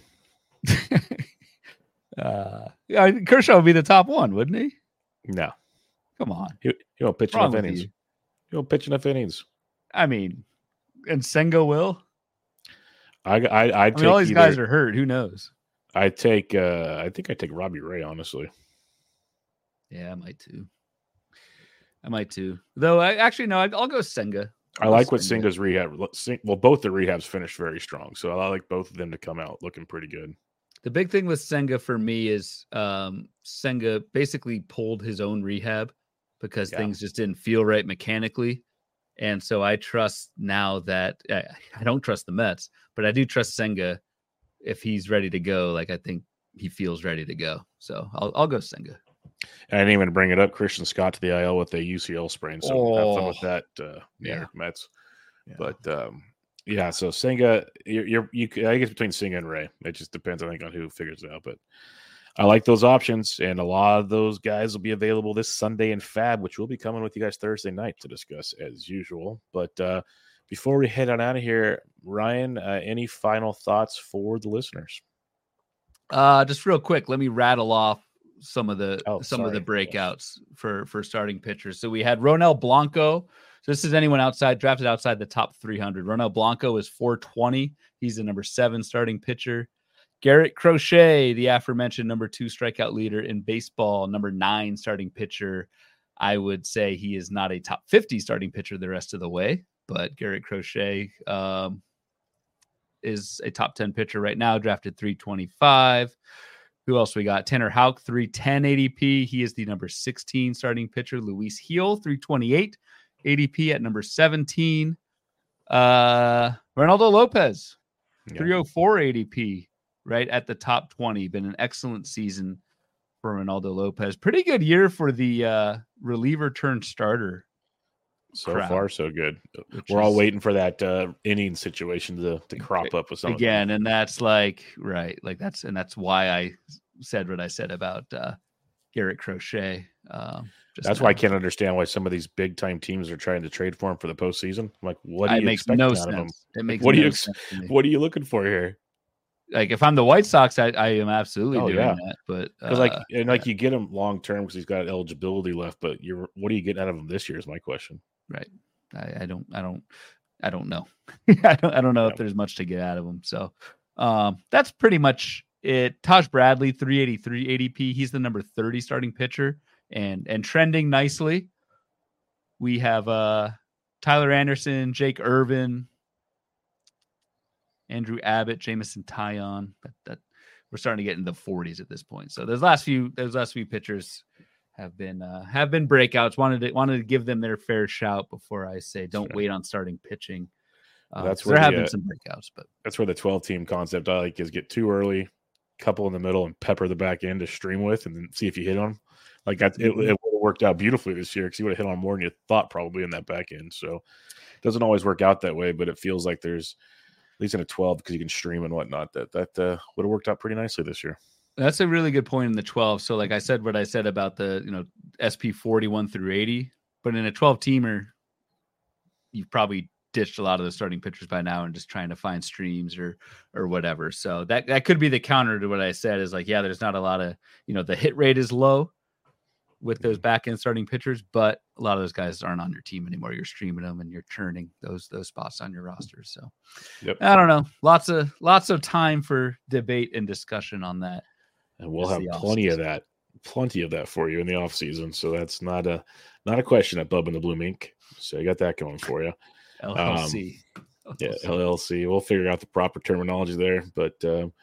Kershaw would be the top one, wouldn't he? No. Come on. He won't pitch enough innings. He won't pitch enough innings. I mean, and Senga will. I'd take all these guys are hurt. Who knows? I think I take Robbie Ray, honestly. Yeah, I might too. Though I'll go Senga. I like what Senga's rehab. Well, both the rehabs finished very strong, so I like both of them to come out looking pretty good. The big thing with Senga for me is Senga basically pulled his own rehab because things just didn't feel right mechanically. And so I trust now that I don't trust the Mets, but I do trust Senga if he's ready to go. Like I think he feels ready to go. So I'll go Senga. And I didn't even bring it up. Christian Scott to the IL with a UCL sprain. So have fun with that, Mets. Yeah. But so Senga, I guess between Senga and Ray, it just depends, I think, on who figures it out. But I like those options, and a lot of those guys will be available this Sunday in Fab, which we'll be coming with you guys Thursday night to discuss as usual. But before we head on out of here, Ryan, any final thoughts for the listeners? Just real quick, let me rattle off some of the breakouts for starting pitchers. So we had Ronel Blanco. So this is anyone drafted outside the top 300. Ronel Blanco is 420. He's the number 7 starting pitcher. Garrett Crochet, the aforementioned number 2 strikeout leader in baseball, number 9 starting pitcher. I would say he is not a top 50 starting pitcher the rest of the way, but Garrett Crochet is a top 10 pitcher right now, drafted 325. Who else we got? Tanner Houck, 310 ADP. He is the number 16 starting pitcher. Luis Gil, 328 ADP at number 17. Ronaldo Lopez, 304 ADP, right at the top 20. Been an excellent season for Ronaldo Lopez. Pretty good year for the reliever turned starter. So far, so good. We're all waiting for that inning situation to crop up with some again, and that's like right, like that's why I said what I said about Garrett Crochet. That's why I can't understand why some of these big time teams are trying to trade for him for the postseason. I'm like, what do you expect out of him? It makes what are you looking for here? Like if I'm the White Sox, I am absolutely doing that. But because you get him long term because he's got eligibility left. But what are you getting out of him this year? Is my question. Right. I don't know. I don't know if there's much to get out of him. So that's pretty much it. Taj Bradley, 383 ADP. He's the number 30 starting pitcher and trending nicely. We have Tyler Anderson, Jake Irvin, Andrew Abbott, Jameson Taillon. That we're starting to get in the 40s at this point. So those last few pitchers have been breakouts. Wanted to give them their fair shout before I say don't wait on starting pitching. That's where there have been some breakouts, but that's where the 12-team concept I like is get too early, couple in the middle, and pepper the back end to stream with, and then see if you hit on. Like that, it would have worked out beautifully this year because you would have hit on more than you thought probably in that back end. So it doesn't always work out that way, but it feels like there's at least in a 12 because you can stream and whatnot. That would have worked out pretty nicely this year. That's a really good point in the 12. So like I said, what I said about the, SP 41 through 80, but in a 12 teamer, you've probably ditched a lot of the starting pitchers by now and just trying to find streams or whatever. So that could be the counter to what I said is like, yeah, there's not a lot of, the hit rate is low with those back end starting pitchers, but a lot of those guys aren't on your team anymore. You're streaming them and you're churning those spots on your roster. So I don't know. Lots of time for debate and discussion on that. And we'll have plenty of that for you in the off season. So that's not a question at Bub and the Blue Mink. So you got that going for you. LLC. Yeah, LLC. We'll figure out the proper terminology there. But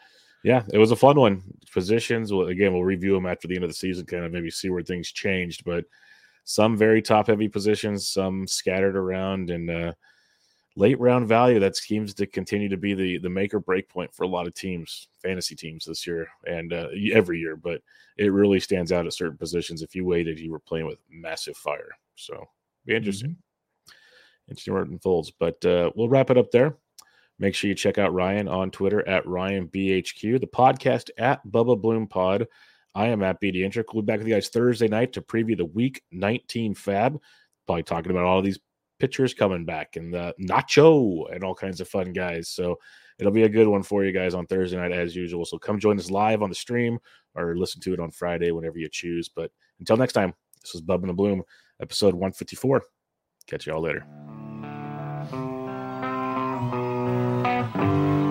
it was a fun one. Positions. We'll review them after the end of the season, kind of maybe see where things changed. But some very top heavy positions, some scattered around, and late round value that seems to continue to be the make or break point for a lot of teams, fantasy teams this year and every year. But it really stands out at certain positions. If you waited, you were playing with massive fire. So be interesting. Interesting where it unfolds. But we'll wrap it up there. Make sure you check out Ryan on Twitter at RyanBHQ, the podcast at Bubba Bloom Pod. I am at BD Intric. We'll be back with you guys Thursday night to preview the Week 19 Fab. Probably talking about all of these pitchers coming back and the Nacho and all kinds of fun guys. So it'll be a good one for you guys on Thursday night as usual. So come join us live on the stream or listen to it on Friday whenever you choose. But until next time, this is Bub and the Bloom, episode 154. Catch y'all later.